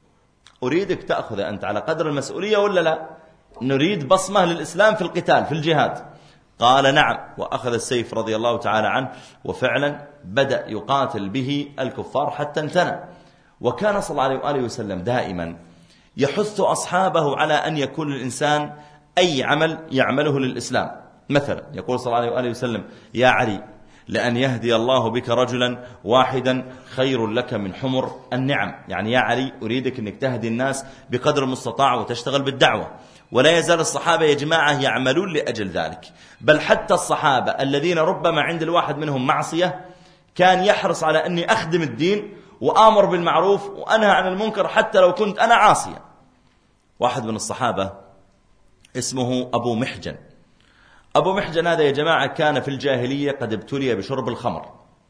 أريدك تأخذ أنت على قدر المسؤولية ولا لا؟ نريد بصمة للإسلام في القتال في الجهاد. قال نعم، وأخذ السيف رضي الله تعالى عنه وفعلا بدأ يقاتل به الكفار حتى انتنى. وكان صلى الله عليه وسلم دائما يحث أصحابه على أن يكون الإنسان أي عمل يعمله للإسلام. مثلا يقول صلى الله عليه وسلم يا علي لأن يهدي الله بك رجلا واحدا خير لك من حمر النعم. يعني يا علي أريدك أنك تهدي الناس بقدر المستطاع وتشتغل بالدعوة. ولا يزال الصحابة يا جماعة يعملون لأجل ذلك، بل حتى الصحابة الذين ربما عند الواحد منهم معصية كان يحرص على أني أخدم الدين وآمر بالمعروف وأنهى عن المنكر حتى لو كنت أنا عاصيا. واحد من الصحابة اسمه أبو محجن. أبو محجن هذا يا جماعة كان في الجاهلية قد ابتلي بشرب الخمر،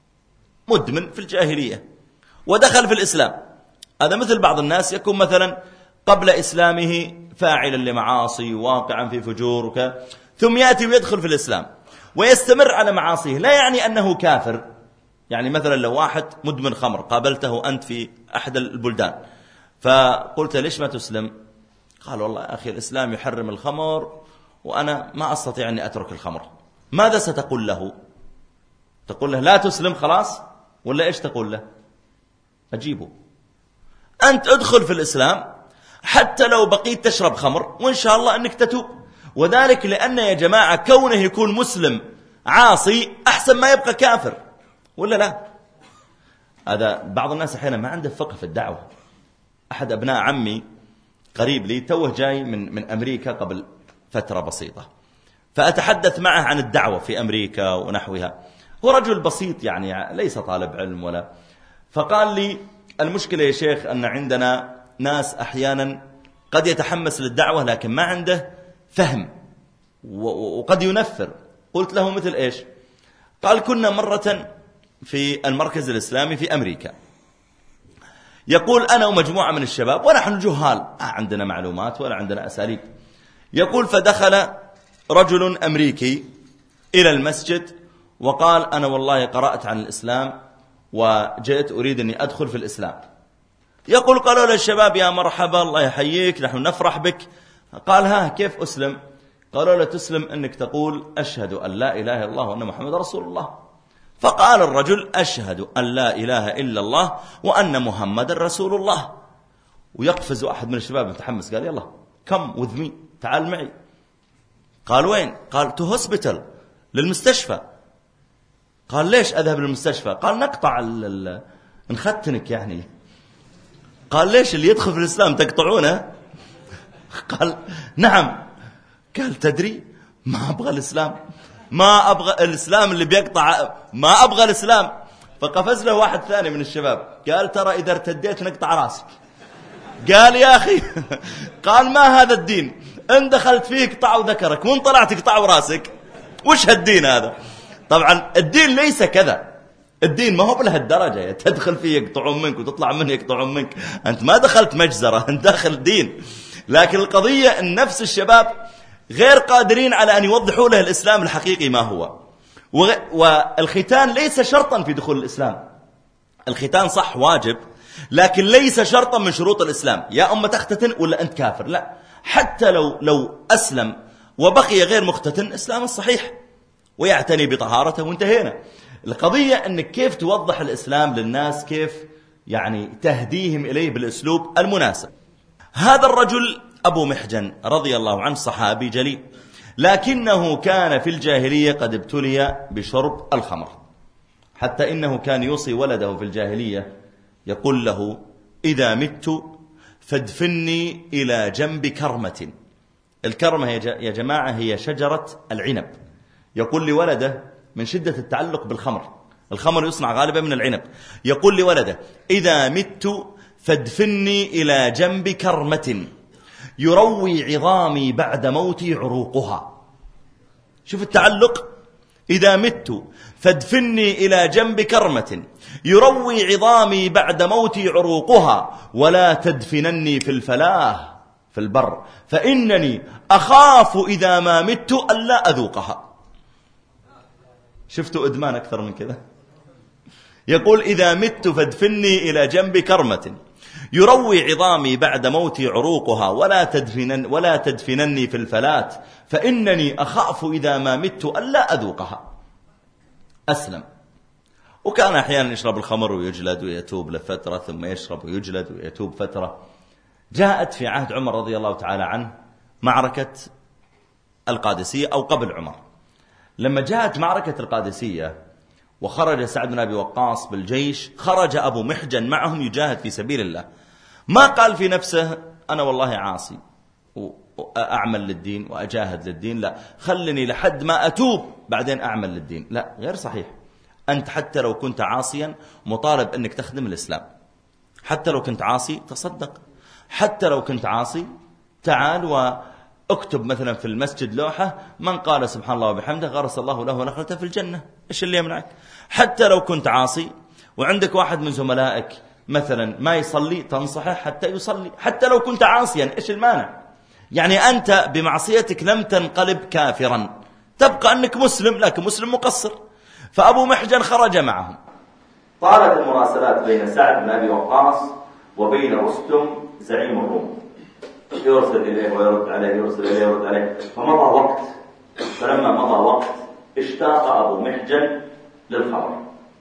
مدمن في الجاهلية، ودخل في الإسلام. هذا مثل بعض الناس يكون مثلا قبل إسلامه فاعلا لمعاصي واقعا في فجور ثم يأتي ويدخل في الإسلام ويستمر على معاصيه، لا يعني أنه كافر. يعني مثلا لو واحد مدمن خمر قابلته أنت في أحد البلدان فقلت ليش ما تسلم؟ قال والله يا أخي الإسلام يحرم الخمر وأنا ما أستطيع أني أترك الخمر. ماذا ستقول له؟ تقول له لا تسلم خلاص، ولا إيش تقول له؟ أجيبه أنت ادخل في الإسلام حتى لو بقيت تشرب خمر وإن شاء الله أنك تتوب. وذلك لأن يا جماعة كونه يكون مسلم عاصي أحسن ما يبقى كافر، ولا لا؟ هذا بعض الناس أحيانا ما عنده فقه في الدعوة. أحد أبناء عمي قريب لي توه جاي من أمريكا قبل فترة بسيطة، فأتحدث معه عن الدعوة في أمريكا ونحوها. هو رجل بسيط يعني ليس طالب علم ولا. فقال لي المشكلة يا شيخ أن عندنا ناس أحيانا قد يتحمس للدعوة لكن ما عنده فهم وقد ينفر. قلت له مثل إيش؟ قال كنا مرة في المركز الإسلامي في أمريكا، يقول أنا ومجموعة من الشباب ونحن جهال عندنا معلومات ولا عندنا أساليب. يقول فدخل رجل أمريكي إلى المسجد وقال أنا والله قرأت عن الإسلام وجئت أريد أني أدخل في الإسلام. يقول قالوا للشباب يا مرحبا الله يحييك نحن نفرح بك. قال ها كيف أسلم؟ قالوا له تسلم أنك تقول أشهد أن لا إله إلا الله وأن محمد رسول الله. فقال الرجل أشهد أن لا إله إلا الله وأن محمد رسول الله. ويقفز أحد من الشباب متحمس قال يلا come with me تعال معي. قال وين؟ قال to hospital للمستشفى. قال ليش أذهب للمستشفى؟ قال نقطع نختنك يعني. قال ليش اللي يدخل في الإسلام تقطعونه؟ قال نعم. قال تدري ما أبغى الإسلام، ما أبغى الإسلام اللي بيقطع، ما أبغى الإسلام. فقفز له واحد ثاني من الشباب قال ترى إذا ارتديت نقطع راسك. قال يا أخي قال ما هذا الدين؟ إن دخلت فيه قطعوا ذكرك وإن طلعت قطعوا راسك. وش هالدين هذا؟ طبعا الدين ليس كذا. الدين ما هو بلهالدرجة تدخل فيه يقطعون منك وتطلع منه يقطعون منك. أنت ما دخلت مجزرة، أنت داخل دين. لكن القضية أن نفس الشباب غير قادرين على أن يوضحوا له الإسلام الحقيقي ما هو. والختان ليس شرطا في دخول الإسلام. الختان صح واجب، لكن ليس شرطا من شروط الإسلام. يا أما تختتن ولا أنت كافر، لا. حتى لو أسلم وبقي غير مختتن، إسلام الصحيح ويعتني بطهارته وانتهينا. القضية أنك كيف توضح الإسلام للناس، كيف يعني تهديهم إليه بالأسلوب المناسب. هذا الرجل أبو محجن رضي الله عنه صحابي جليل، لكنه كان في الجاهلية قد ابتلي بشرب الخمر، حتى إنه كان يوصي ولده في الجاهلية يقول له: إذا مت فادفني إلى جنب كرمة. الكرمة يا جماعة هي شجرة العنب. يقول لولده من شدة التعلق بالخمر، الخمر يصنع غالبا من العنب، يقول لولده: إذا مت فادفني إلى جنب كرمة يروي عظامي بعد موتي عروقها. شوف التعلق، إذا مت فادفني إلى جنب كرمة يروي عظامي بعد موتي عروقها ولا تدفنني في الفلاه في البر فإنني أخاف إذا ما مت ألا أذوقها. شفتوا إدمان أكثر من كذا؟ يقول: إذا مت فادفني إلى جنب كرمة يروي عظامي بعد موتي عروقها ولا تدفنني في الفلات فإنني أخاف إذا ما مت ألا أذوقها. أسلم، وكان أحيانا يشرب الخمر ويجلد ويتوب لفترة، ثم يشرب ويجلد ويتوب فترة. جاءت في عهد عمر رضي الله تعالى عنه معركة القادسية أو قبل عمر. لما جاءت معركة القادسية وخرج سعد بن أبي وقاص بالجيش، خرج أبو محجن معهم يجاهد في سبيل الله. ما قال في نفسه: أنا والله عاصي وأعمل للدين وأجاهد للدين، لا، خلني لحد ما أتوب بعدين أعمل للدين. لا، غير صحيح. أنت حتى لو كنت عاصيا مطالب أنك تخدم الإسلام. حتى لو كنت عاصي تصدق، حتى لو كنت عاصي تعال واكتب مثلا في المسجد لوحة: من قال سبحان الله وبحمده غرس الله له نخلة في الجنة. إيش اللي يمنعك؟ حتى لو كنت عاصي وعندك واحد من زملائك مثلا ما يصلي تنصحه حتى يصلي، حتى لو كنت عاصيا، إيش المانع؟ يعني أنت بمعصيتك لم تنقلب كافرا، تبقى أنك مسلم، لكن مسلم مقصر. فأبو محجن خرج معهم. طالت المراسلات بين سعد بن أبي وقاص وبين رستم زعيم الروم، يرسل إليه ويرد عليه، يرسل إليه ويرد عليه. فمضى وقت، فلما مضى وقت اشتاق أبو محجن للخمر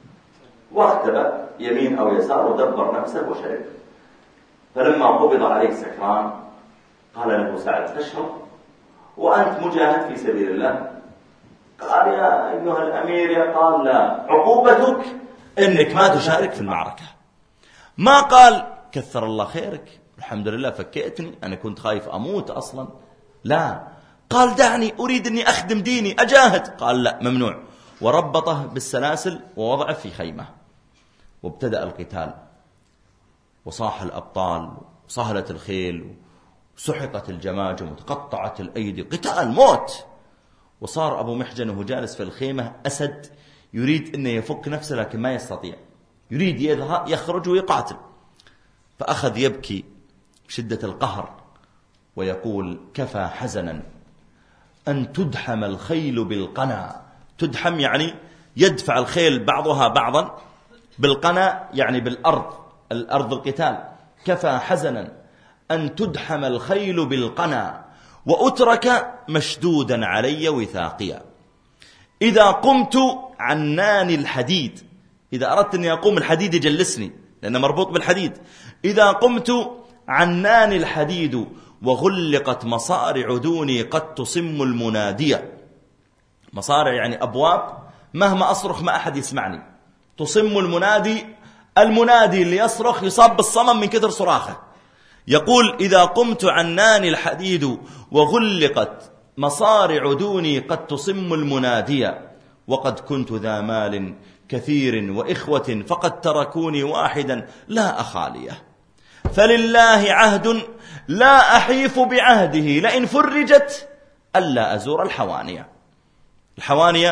واختبأ يمين أو يسار ودبر نفسه وشرب. فلما قبض عليه سكران قال له سعد: تشرب وأنت مجاهد في سبيل الله؟ قال: يا أيها الأمير. قال: لا، عقوبتك إنك ما تشارك في المعركة. ما قال: كثر الله خيرك، الحمد لله فكيتني، أنا كنت خايف أموت أصلا. لا، قال: دعني أريد أني أخدم ديني أجاهد. قال: لا، ممنوع. وربطه بالسلاسل ووضعه في خيمة، وابتدأ القتال، وصاح الأبطال وصهلت الخيل وسحقت الجماجم وتقطعت الأيدي، قتال موت. وصار أبو محجن وهو جالس في الخيمة أسد يريد أنه يفك نفسه لكن ما يستطيع، يريد يخرج ويقاتل. فأخذ يبكي بشدة القهر ويقول: كفى حزنا أن تدحم الخيل بالقنا. تدحم يعني يدفع الخيل بعضها بعضا، بالقنا يعني بالأرض، الأرض القتال. كفى حزنا أن تدحم الخيل بالقنا وأترك مشدودا علي وثاقيا. إذا قمت عناني الحديد، إذا أردت أن أقوم الحديد يجلسني لأنه مربوط بالحديد. إذا قمت عناني الحديد وغلقت مصارع دوني قد تصم المنادية. مصارع يعني أبواب، مهما أصرخ ما أحد يسمعني. تصم المنادي، المنادي اللي يصرخ يصاب بالصمم من كثر صراخه. يقول: إذا قمت عناني الحديد وغلقت مصارع دوني قد تصم المنادية وقد كنت ذا مال كثير وإخوة فقد تركوني واحدا لا أخاليه. فلله عهد لا أحيف بعهده لئن فرجت ألا أزور الحوانية. الحوانية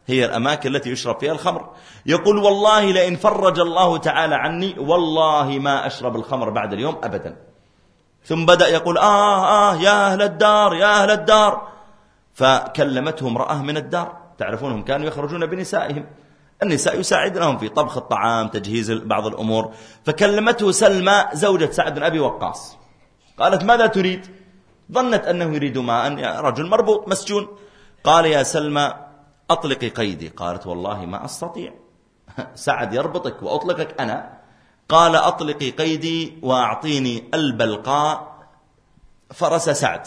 هي الأماكن التي يشرب فيها الخمر. يقول والله لئن فرج الله تعالى عني والله ما أشرب الخمر بعد اليوم أبدا. ثم بدأ يقول يا أهل الدار يا أهل الدار. فكلمته امرأة من الدار، تعرفونهم كانوا يخرجون بنسائهم، النساء يساعدنهم في طبخ الطعام، تجهيز بعض الأمور. فكلمته سلمى زوجة سعد بن أبي وقاص، قالت ماذا تريد؟ ظنت أنه يريد ماء، يا رجل مربوط مسجون. قال يا سلمى أطلقي قيدي. قالت والله ما أستطيع، سعد يربطك وأطلقك أنا. قال أطلقي قيدي وأعطيني البلقاء فرس سعد.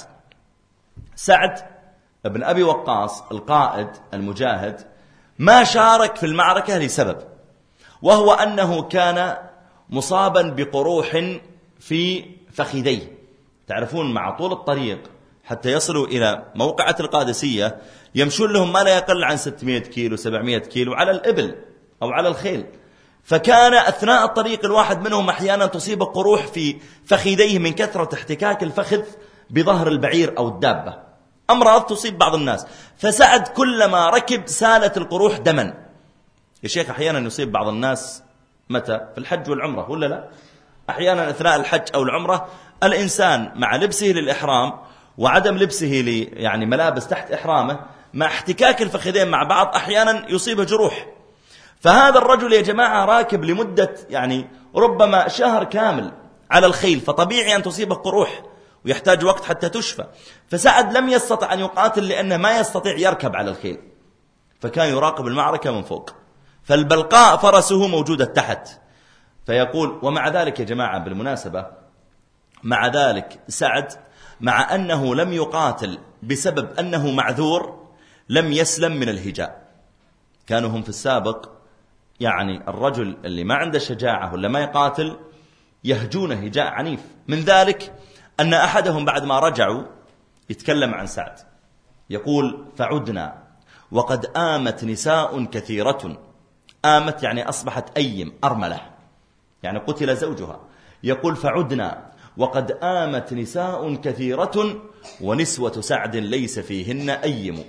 سعد بن أبي وقاص القائد المجاهد ما شارك في المعركة لسبب، وهو أنه كان مصابا بقروح في فخذيه. تعرفون مع طول الطريق حتى يصلوا إلى موقعة القادسية يمشون لهم ما لا يقل عن 600 كيلو 700 كيلو على الإبل أو على الخيل. فكان أثناء الطريق الواحد منهم أحيانا تصيب قروح في فخذيه من كثرة احتكاك الفخذ بظهر البعير أو الدابة، أمراض تصيب بعض الناس. فسعد كلما ركب سالت القروح دما. يا شيخ أحيانا يصيب بعض الناس متى؟ في الحج والعمرة ولا لا؟ أحيانا أثناء الحج أو العمرة الإنسان مع لبسه للإحرام وعدم لبسه يعني ملابس تحت إحرامه مع احتكاك الفخذين مع بعض أحيانا يصيبه جروح. فهذا الرجل يا جماعة راكب لمدة يعني ربما شهر كامل على الخيل، فطبيعي أن تصيبه قروح ويحتاج وقت حتى تشفى. فسعد لم يستطع أن يقاتل لأنه ما يستطيع يركب على الخيل، فكان يراقب المعركة من فوق. فالبلقاء فرسه موجودة تحت. فيقول ومع ذلك يا جماعة بالمناسبة، مع ذلك سعد مع أنه لم يقاتل بسبب أنه معذور لم يسلم من الهجاء. كانوا هم في السابق يعني الرجل اللي ما عنده شجاعة ولا ما يقاتل يهجونه هجاء عنيف. من ذلك أن أحدهم بعد ما رجعوا يتكلم عن سعد يقول فعدنا وقد آمت نساء كثيرة. آمت يعني أصبحت أيم أرملة، يعني قتل زوجها. يقول فعدنا وقد آمت نساء كثيرة ونسوة سعد ليس فيهن أيم.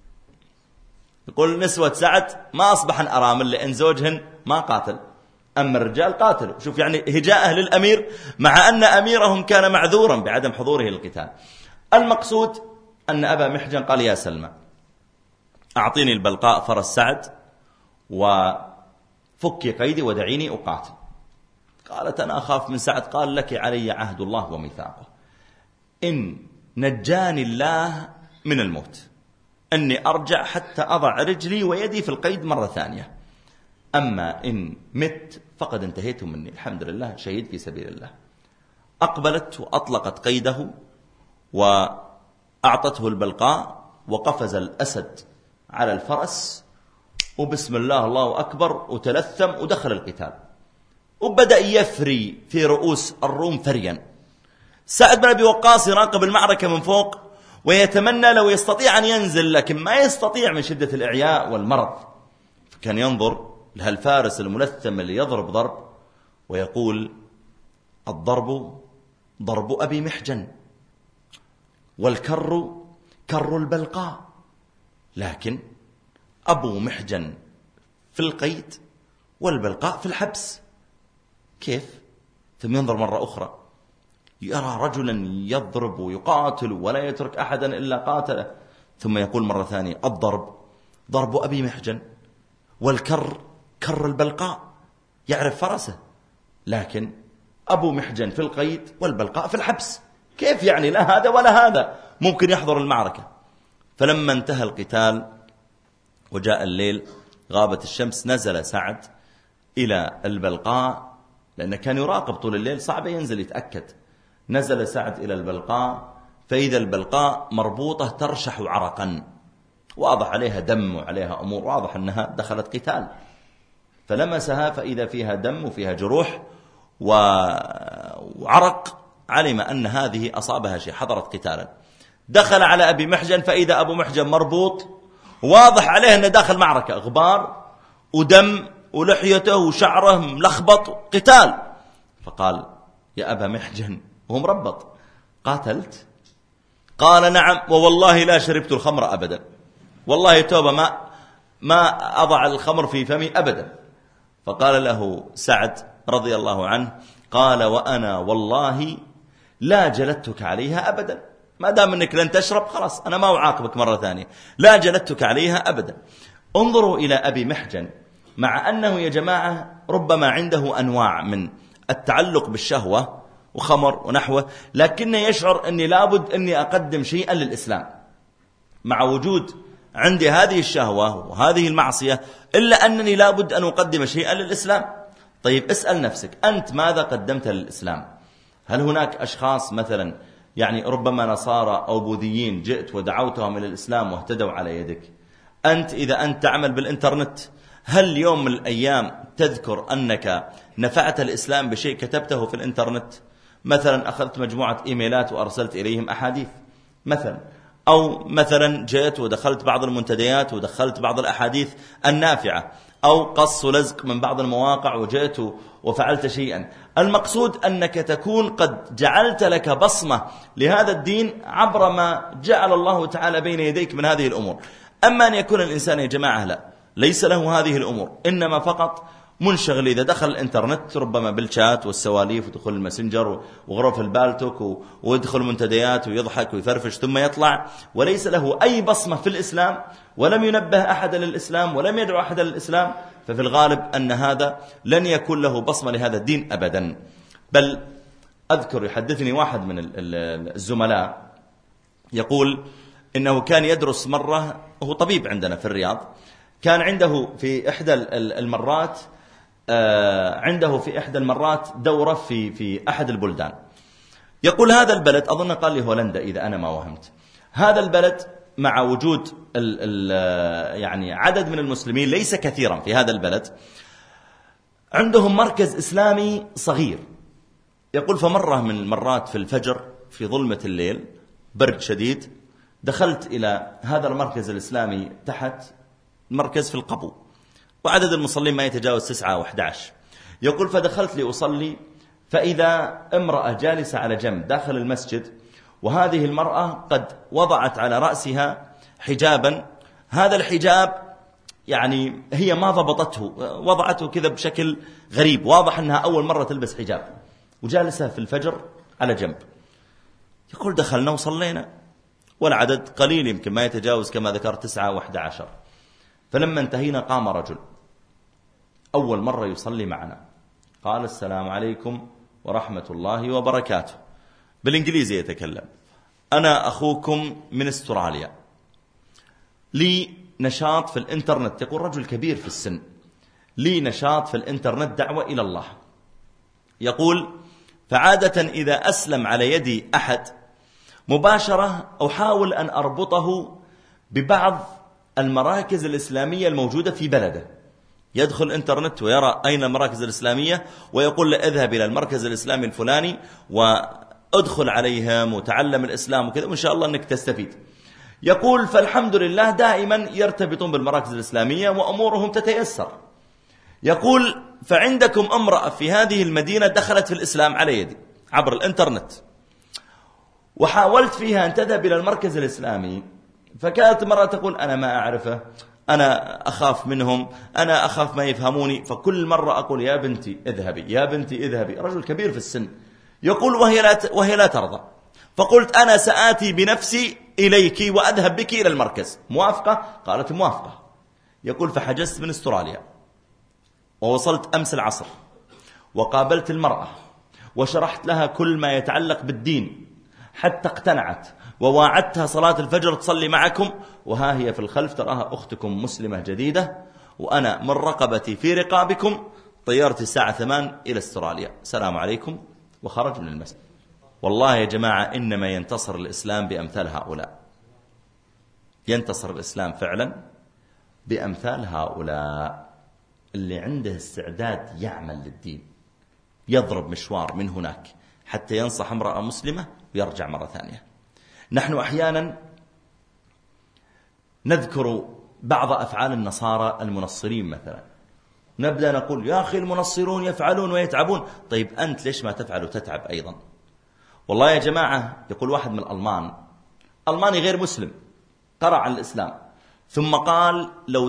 يقول نسوة سعد ما أصبحن أرامل لأن زوجهن ما قاتل، أما الرجال قاتلوا. شوف يعني هجاء أهل الأمير مع أن أميرهم كان معذورا بعدم حضوره للقتال. المقصود أن أبا محجن قال يا سلمى أعطيني البلقاء فرس سعد وفكي قيدي ودعيني أقاتل. قالت أنا أخاف من سعد. قال لك علي عهد الله وميثاقه، إن نجاني الله من الموت أني أرجع حتى أضع رجلي ويدي في القيد مرة ثانية، أما إن مت فقد انتهيت مني، الحمد لله شهيد في سبيل الله. أقبلت وأطلقت قيده وأعطته البلقاء وقفز الأسد على الفرس وبسم الله الله أكبر وتلثم ودخل القتال وبدأ يفري في رؤوس الروم فريا. سعد بن أبي وقاص يراقب المعركة من فوق ويتمنى لو يستطيع أن ينزل، لكن ما يستطيع من شدة الإعياء والمرض. فكان ينظر لهالفارس الملثم اللي يضرب ضرب ويقول الضرب ضرب أبي محجن والكر كر البلقاء، لكن أبو محجن في القيد والبلقاء في الحبس. كيف؟ ثم ينظر مرة أخرى يرى رجلا يضرب ويقاتل ولا يترك أحدا إلا قاتله، ثم يقول مرة ثانية الضرب ضرب أبي محجن والكر كر البلقاء، يعرف فرسه، لكن أبو محجن في القيد والبلقاء في الحبس. كيف يعني؟ لا هذا ولا هذا ممكن يحضر المعركة. فلما انتهى القتال وجاء الليل غابت الشمس نزل سعد إلى البلقاء، لأنه كان يراقب طول الليل صعب ينزل يتأكد. نزل سعد إلى البلقاء فإذا البلقاء مربوطة ترشح عرقا، واضح عليها دم وعليها أمور، واضح أنها دخلت قتال. فلمسها فإذا فيها دم وفيها جروح وعرق، علم أن هذه أصابها شيء، حضرت قتالا. دخل على أبي محجن فإذا أبو محجن مربوط، واضح عليه أنه داخل معركة، غبار ودم ولحيته وشعره ملخبط، قتال. فقال يا أبا محجن وهو مربط قاتلت؟ قال نعم ووالله لا شربت الخمر أبدا، والله توبة ما أضع الخمر في فمي أبدا. فقال له سعد رضي الله عنه قال وأنا والله لا جلدتك عليها أبدا، ما دام أنك لن تشرب خلاص أنا ما أعاقبك مرة ثانية، لا جلدتك عليها أبدا. انظروا إلى أبي محجن، مع أنه يا جماعة ربما عنده أنواع من التعلق بالشهوة وخمر ونحوه، لكنه يشعر أني لابد أني أقدم شيئا للإسلام مع وجود عندي هذه الشهوة وهذه المعصية، إلا أنني لابد أن أقدم شيئا للإسلام. طيب اسأل نفسك أنت ماذا قدمت للإسلام؟ هل هناك أشخاص مثلا يعني ربما نصارى أو بوذيين جئت ودعوتهم إلى الإسلام واهتدوا على يدك؟ أنت إذا أنت تعمل بالإنترنت هل يوم من الأيام تذكر أنك نفعت الإسلام بشيء كتبته في الإنترنت؟ مثلا أخذت مجموعة إيميلات وأرسلت إليهم أحاديث مثلا، أو مثلا جئت ودخلت بعض المنتديات ودخلت بعض الأحاديث النافعة، أو قص ولزق من بعض المواقع وجئت وفعلت شيئا. المقصود أنك تكون قد جعلت لك بصمة لهذا الدين عبر ما جعل الله تعالى بين يديك من هذه الأمور. أما أن يكون الإنسان يا جماعة لا ليس له هذه الأمور، إنما فقط منشغل إذا دخل الإنترنت ربما بالشات والسواليف ودخل الماسنجر وغرف البالتوك ويدخل منتديات ويضحك ويفرفش ثم يطلع، وليس له أي بصمة في الإسلام ولم ينبه أحد للإسلام ولم يدعو أحد للإسلام، ففي الغالب أن هذا لن يكون له بصمة لهذا الدين أبدا. بل أذكر يحدثني واحد من الزملاء يقول إنه كان يدرس مرة، هو طبيب عندنا في الرياض، كان عنده في إحدى المرات دورة في أحد البلدان. يقول هذا البلد أظن قال لي هولندا إذا أنا ما وهمت، هذا البلد مع وجود يعني عدد من المسلمين ليس كثيرا في هذا البلد، عندهم مركز إسلامي صغير. يقول فمرة من المرات في الفجر في ظلمة الليل برد شديد دخلت إلى هذا المركز الإسلامي تحت، مركز في القبو وعدد المصلين ما يتجاوز 9 أو 11. يقول فدخلت لأصلي فإذا امرأة جالسة على جنب داخل المسجد، وهذه المرأة قد وضعت على رأسها حجابا، هذا الحجاب يعني هي ما ضبطته، وضعته كذا بشكل غريب، واضح أنها أول مرة تلبس حجاب، وجالسة في الفجر على جنب. يقول دخلنا وصلينا والعدد قليل يمكن ما يتجاوز كما ذكرت 9 و11. فلما انتهينا قام رجل أول مرة يصلي معنا قال السلام عليكم ورحمة الله وبركاته، بالإنجليزي يتكلم، أنا أخوكم من استراليا، لي نشاط في الإنترنت، يقول رجل كبير في السن، لي نشاط في الإنترنت دعوة إلى الله. يقول فعادة إذا أسلم على يدي أحد مباشرة أحاول أن أربطه ببعض المراكز الإسلامية الموجودة في بلده، يدخل الإنترنت ويرى أين المراكز الإسلامية ويقول له اذهب إلى المركز الإسلامي الفلاني وادخل عليهم وتعلم الإسلام وكذا وإن شاء الله أنك تستفيد. يقول فالحمد لله دائما يرتبطون بالمراكز الإسلامية وأمورهم تتيسر. يقول فعندكم امرأة في هذه المدينة دخلت في الإسلام على يدي عبر الإنترنت، وحاولت فيها أن تذهب إلى المركز الإسلامي، فكانت مرة تقول أنا ما أعرفه، أنا أخاف منهم، أنا أخاف ما يفهموني، فكل مرة أقول يا بنتي اذهبي يا بنتي اذهبي. رجل كبير في السن يقول وهي لا ترضى. فقلت أنا سآتي بنفسي إليك وأذهب بك إلى المركز، موافقة؟ قالت موافقة. يقول فحجزت من استراليا ووصلت أمس العصر وقابلت المرأة وشرحت لها كل ما يتعلق بالدين حتى اقتنعت، وواعدتها صلاة الفجر تصلي معكم، وها هي في الخلف تراها أختكم مسلمة جديدة، وأنا من رقبتي في رقابكم، طيرت الساعة 8 إلى استراليا، السلام عليكم، وخرج من المسجد. والله يا جماعة إنما ينتصر الإسلام بأمثال هؤلاء، ينتصر الإسلام فعلا بأمثال هؤلاء اللي عنده استعداد يعمل للدين، يضرب مشوار من هناك حتى ينصح امرأة مسلمة ويرجع مرة ثانية. نحن أحيانا نذكر بعض أفعال النصارى المنصرين مثلا، نبدأ نقول يا أخي المنصرون يفعلون ويتعبون، طيب أنت ليش ما تفعل وتتعب أيضا؟ والله يا جماعة يقول واحد من الألمان، ألماني غير مسلم، قرأ عن الإسلام، ثم قال لو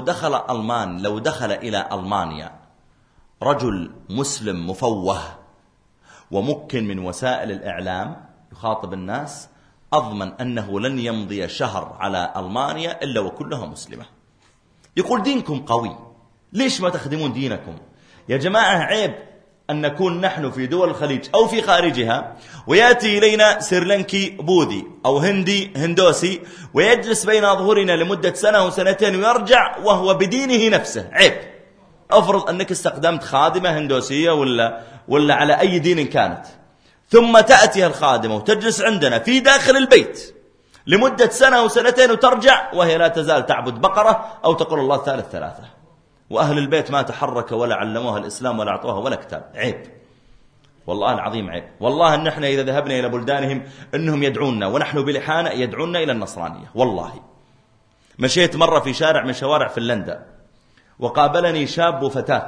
دخل إلى ألمانيا رجل مسلم مفوه ومكن من وسائل الإعلام يخاطب الناس، أضمن أنه لن يمضي شهر على ألمانيا إلا وكلها مسلمة. يقول دينكم قوي، ليش ما تخدمون دينكم؟ يا جماعة عيب أن نكون نحن في دول الخليج أو في خارجها ويأتي إلينا سريلانكي بوذي أو هندي هندوسي ويجلس بين ظهورنا لمدة سنة وسنتين ويرجع وهو بدينه نفسه. عيب. أفرض أنك استخدمت خادمة هندوسية ولا على أي دين كانت، ثم تأتي الخادمة وتجلس عندنا في داخل البيت لمدة سنة وسنتين وترجع وهي لا تزال تعبد بقرة أو تقول الله ثالث ثلاثة، وأهل البيت ما تحرك ولا علموها الإسلام ولا أعطوها ولا كتاب. عيب والله العظيم، عيب والله أن احنا إذا ذهبنا إلى بلدانهم أنهم يدعوننا ونحن بلحانة يدعوننا إلى النصرانية. والله مشيت مرة في شارع من شوارع فنلندا وقابلني شاب وفتاة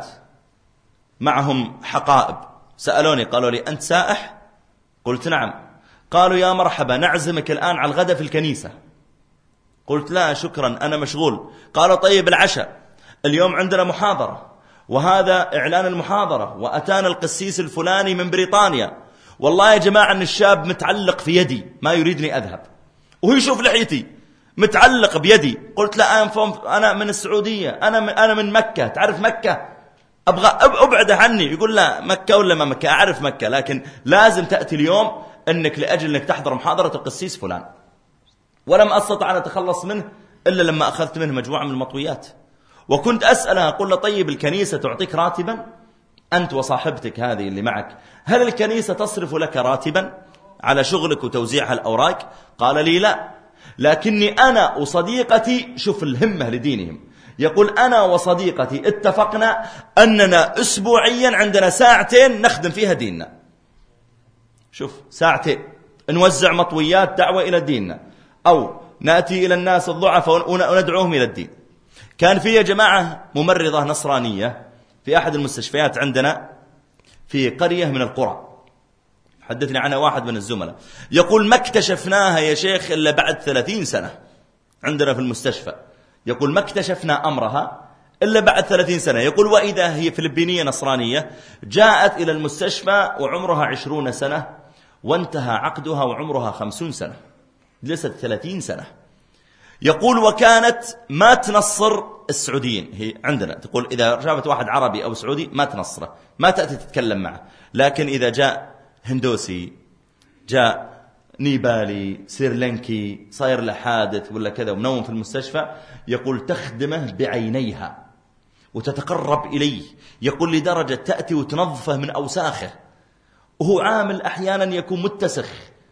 معهم حقائب، سألوني قالوا لي أنت سائح؟ قلت نعم. قالوا يا مرحبا نعزمك الآن على الغداء في الكنيسة. قلت لا شكرا أنا مشغول. قالوا طيب العشاء، اليوم عندنا محاضرة وهذا إعلان المحاضرة وأتانا القسيس الفلاني من بريطانيا. والله يا جماعة أن الشاب متعلق في يدي ما يريدني أذهب، وهو يشوف لحيتي متعلق بيدي. قلت لا أنا من السعودية، أنا من مكة، تعرف مكة؟ أبغى أبعد عني. يقول لا مكة ولا ما مكة، أعرف مكة لكن لازم تأتي اليوم أنك لأجل أنك تحضر محاضرة القسيس فلان. ولم أستطع أن أتخلص منه إلا لما أخذت منه مجموعة من المطويات. وكنت أسألها أقول له طيب الكنيسة تعطيك راتبا أنت وصاحبتك هذه اللي معك، هل الكنيسة تصرف لك راتبا على شغلك وتوزيعها الأوراق؟ قال لي لا، لكني أنا وصديقتي، شوف الهمة لدينهم، يقول أنا وصديقتي اتفقنا أننا أسبوعيا عندنا ساعتين نخدم فيها ديننا. شوف ساعتين نوزع مطويات دعوة إلى ديننا أو نأتي إلى الناس الضعفاء وندعوهم إلى الدين. كان في يا جماعة ممرضة نصرانية في أحد المستشفيات عندنا في قرية من القرى، حدثني عنها واحد من الزملاء، يقول ما اكتشفناها يا شيخ إلا بعد 30 سنة عندنا في المستشفى. يقول ما اكتشفنا أمرها إلا بعد 30 سنة. يقول وإذا هي فلبينية نصرانية جاءت إلى المستشفى وعمرها 20 سنة وانتهى عقدها وعمرها 50 سنة، جلست 30 سنة. يقول وكانت ما تنصر السعوديين، هي عندنا تقول إذا شافت واحد عربي أو سعودي ما تنصره، ما تأتي تتكلم معه، لكن إذا جاء هندوسي، جاء نيبالي، سريلانكي، صاير له حادث ولا كذا ومنوم في المستشفى، يقول تخدمه بعينيها وتتقرب إليه. يقول لدرجة تأتي وتنظفه من أوساخه وهو عامل أحيانا يكون متسخ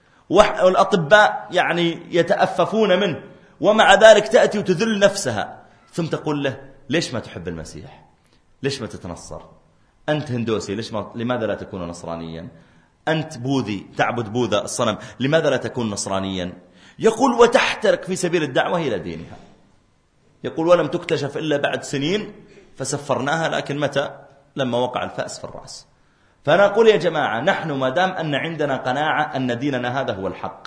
والأطباء يعني يتأففون منه، ومع ذلك تأتي وتذل نفسها ثم تقول له ليش ما تحب المسيح؟ ليش ما تتنصر؟ أنت هندوسي لماذا لا تكون نصرانيا؟ أنت بوذي تعبد بوذا الصنم لماذا لا تكون نصرانيا؟ يقول وتحترق في سبيل الدعوة إلى دينها. يقول ولم تكتشف إلا بعد سنين فسفرناها، لكن متى؟ لما وقع الفأس في الرأس. فأنا أقول يا جماعة نحن ما دام أن عندنا قناعة أن ديننا هذا هو الحق،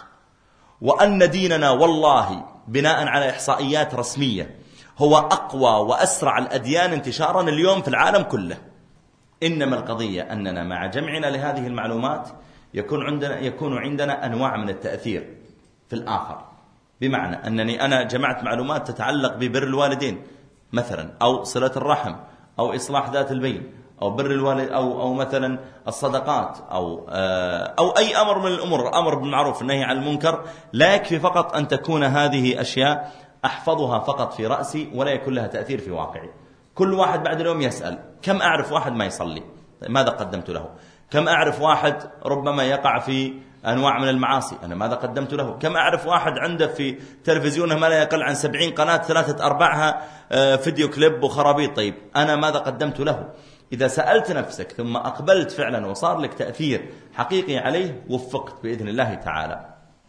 وأن ديننا والله بناء على إحصائيات رسمية هو أقوى وأسرع الأديان انتشارا اليوم في العالم كله، إنما القضية أننا مع جمعنا لهذه المعلومات يكون عندنا أنواع من التأثير في الآخر. بمعنى أنني أنا جمعت معلومات تتعلق ببر الوالدين مثلا، أو صلة الرحم، أو إصلاح ذات البين، أو بر الوالد، أو مثلا الصدقات، أو أي أمر من الأمور، أمر بالمعروف النهي عن المنكر. لا يكفي فقط أن تكون هذه أشياء أحفظها فقط في رأسي ولا يكون لها تأثير في واقعي. كل واحد بعد اليوم يسأل كم أعرف واحد ما يصلي، ماذا قدمت له؟ كم أعرف واحد ربما يقع في أنواع من المعاصي، أنا ماذا قدمت له؟ كم أعرف واحد عنده في تلفزيونه ما لا يقل عن 70 قناة 3/4 فيديو كليب وخرابيط، طيب أنا ماذا قدمت له؟ إذا سألت نفسك ثم أقبلت فعلا وصار لك تأثير حقيقي عليه وفقت بإذن الله تعالى.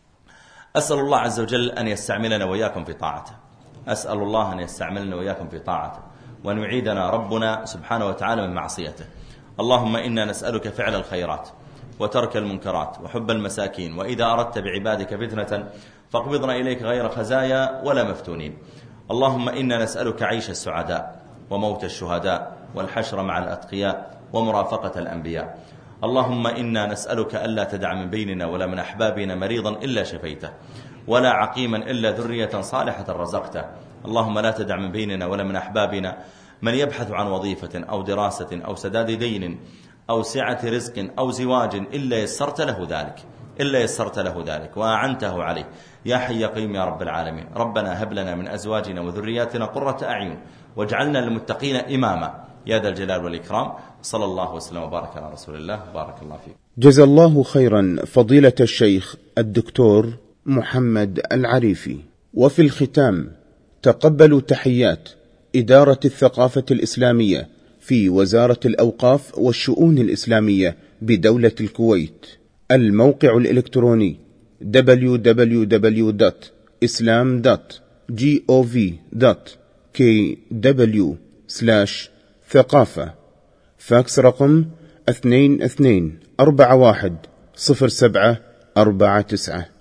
أسأل الله عز وجل أن يستعملنا وإياكم في طاعته، أسأل الله أن يستعملنا وإياكم في طاعته، وأن يعيدنا ربنا سبحانه وتعالى من معصيته. اللهم إنا نسألك فعل الخيرات وترك المنكرات وحب المساكين، وإذا أردت بعبادك فتنة فاقبضنا إليك غير خزايا ولا مفتونين. اللهم إنا نسألك عيش السعداء وموت الشهداء والحشر مع الأتقياء ومرافقة الأنبياء. اللهم إنا نسألك ألا تدع من بيننا ولا من أحبابنا مريضا إلا شفيته، ولا عقيما إلا ذرية صالحة رزقته. اللهم لا تدع من بيننا ولا من أحبابنا من يبحث عن وظيفة أو دراسة أو سداد دين أو سعة رزق أو زواج إلا يسرت له ذلك وأعنته عليه يا حي يا قيوم يا رب العالمين. ربنا هب لنا من أزواجنا وذرياتنا قرة أعين واجعلنا للمتقين إماما يا ذا الجلال والإكرام. صلى الله وسلم وبارك على رسول الله. بارك الله فيك. جزا الله خيرا فضيلة الشيخ الدكتور محمد العريفي. وفي الختام تقبلوا تحيات إدارة الثقافة الإسلامية في وزارة الأوقاف والشؤون الإسلامية بدولة الكويت. الموقع الإلكتروني www.islam.gov.kw/ثقافة. فاكس رقم 22410749.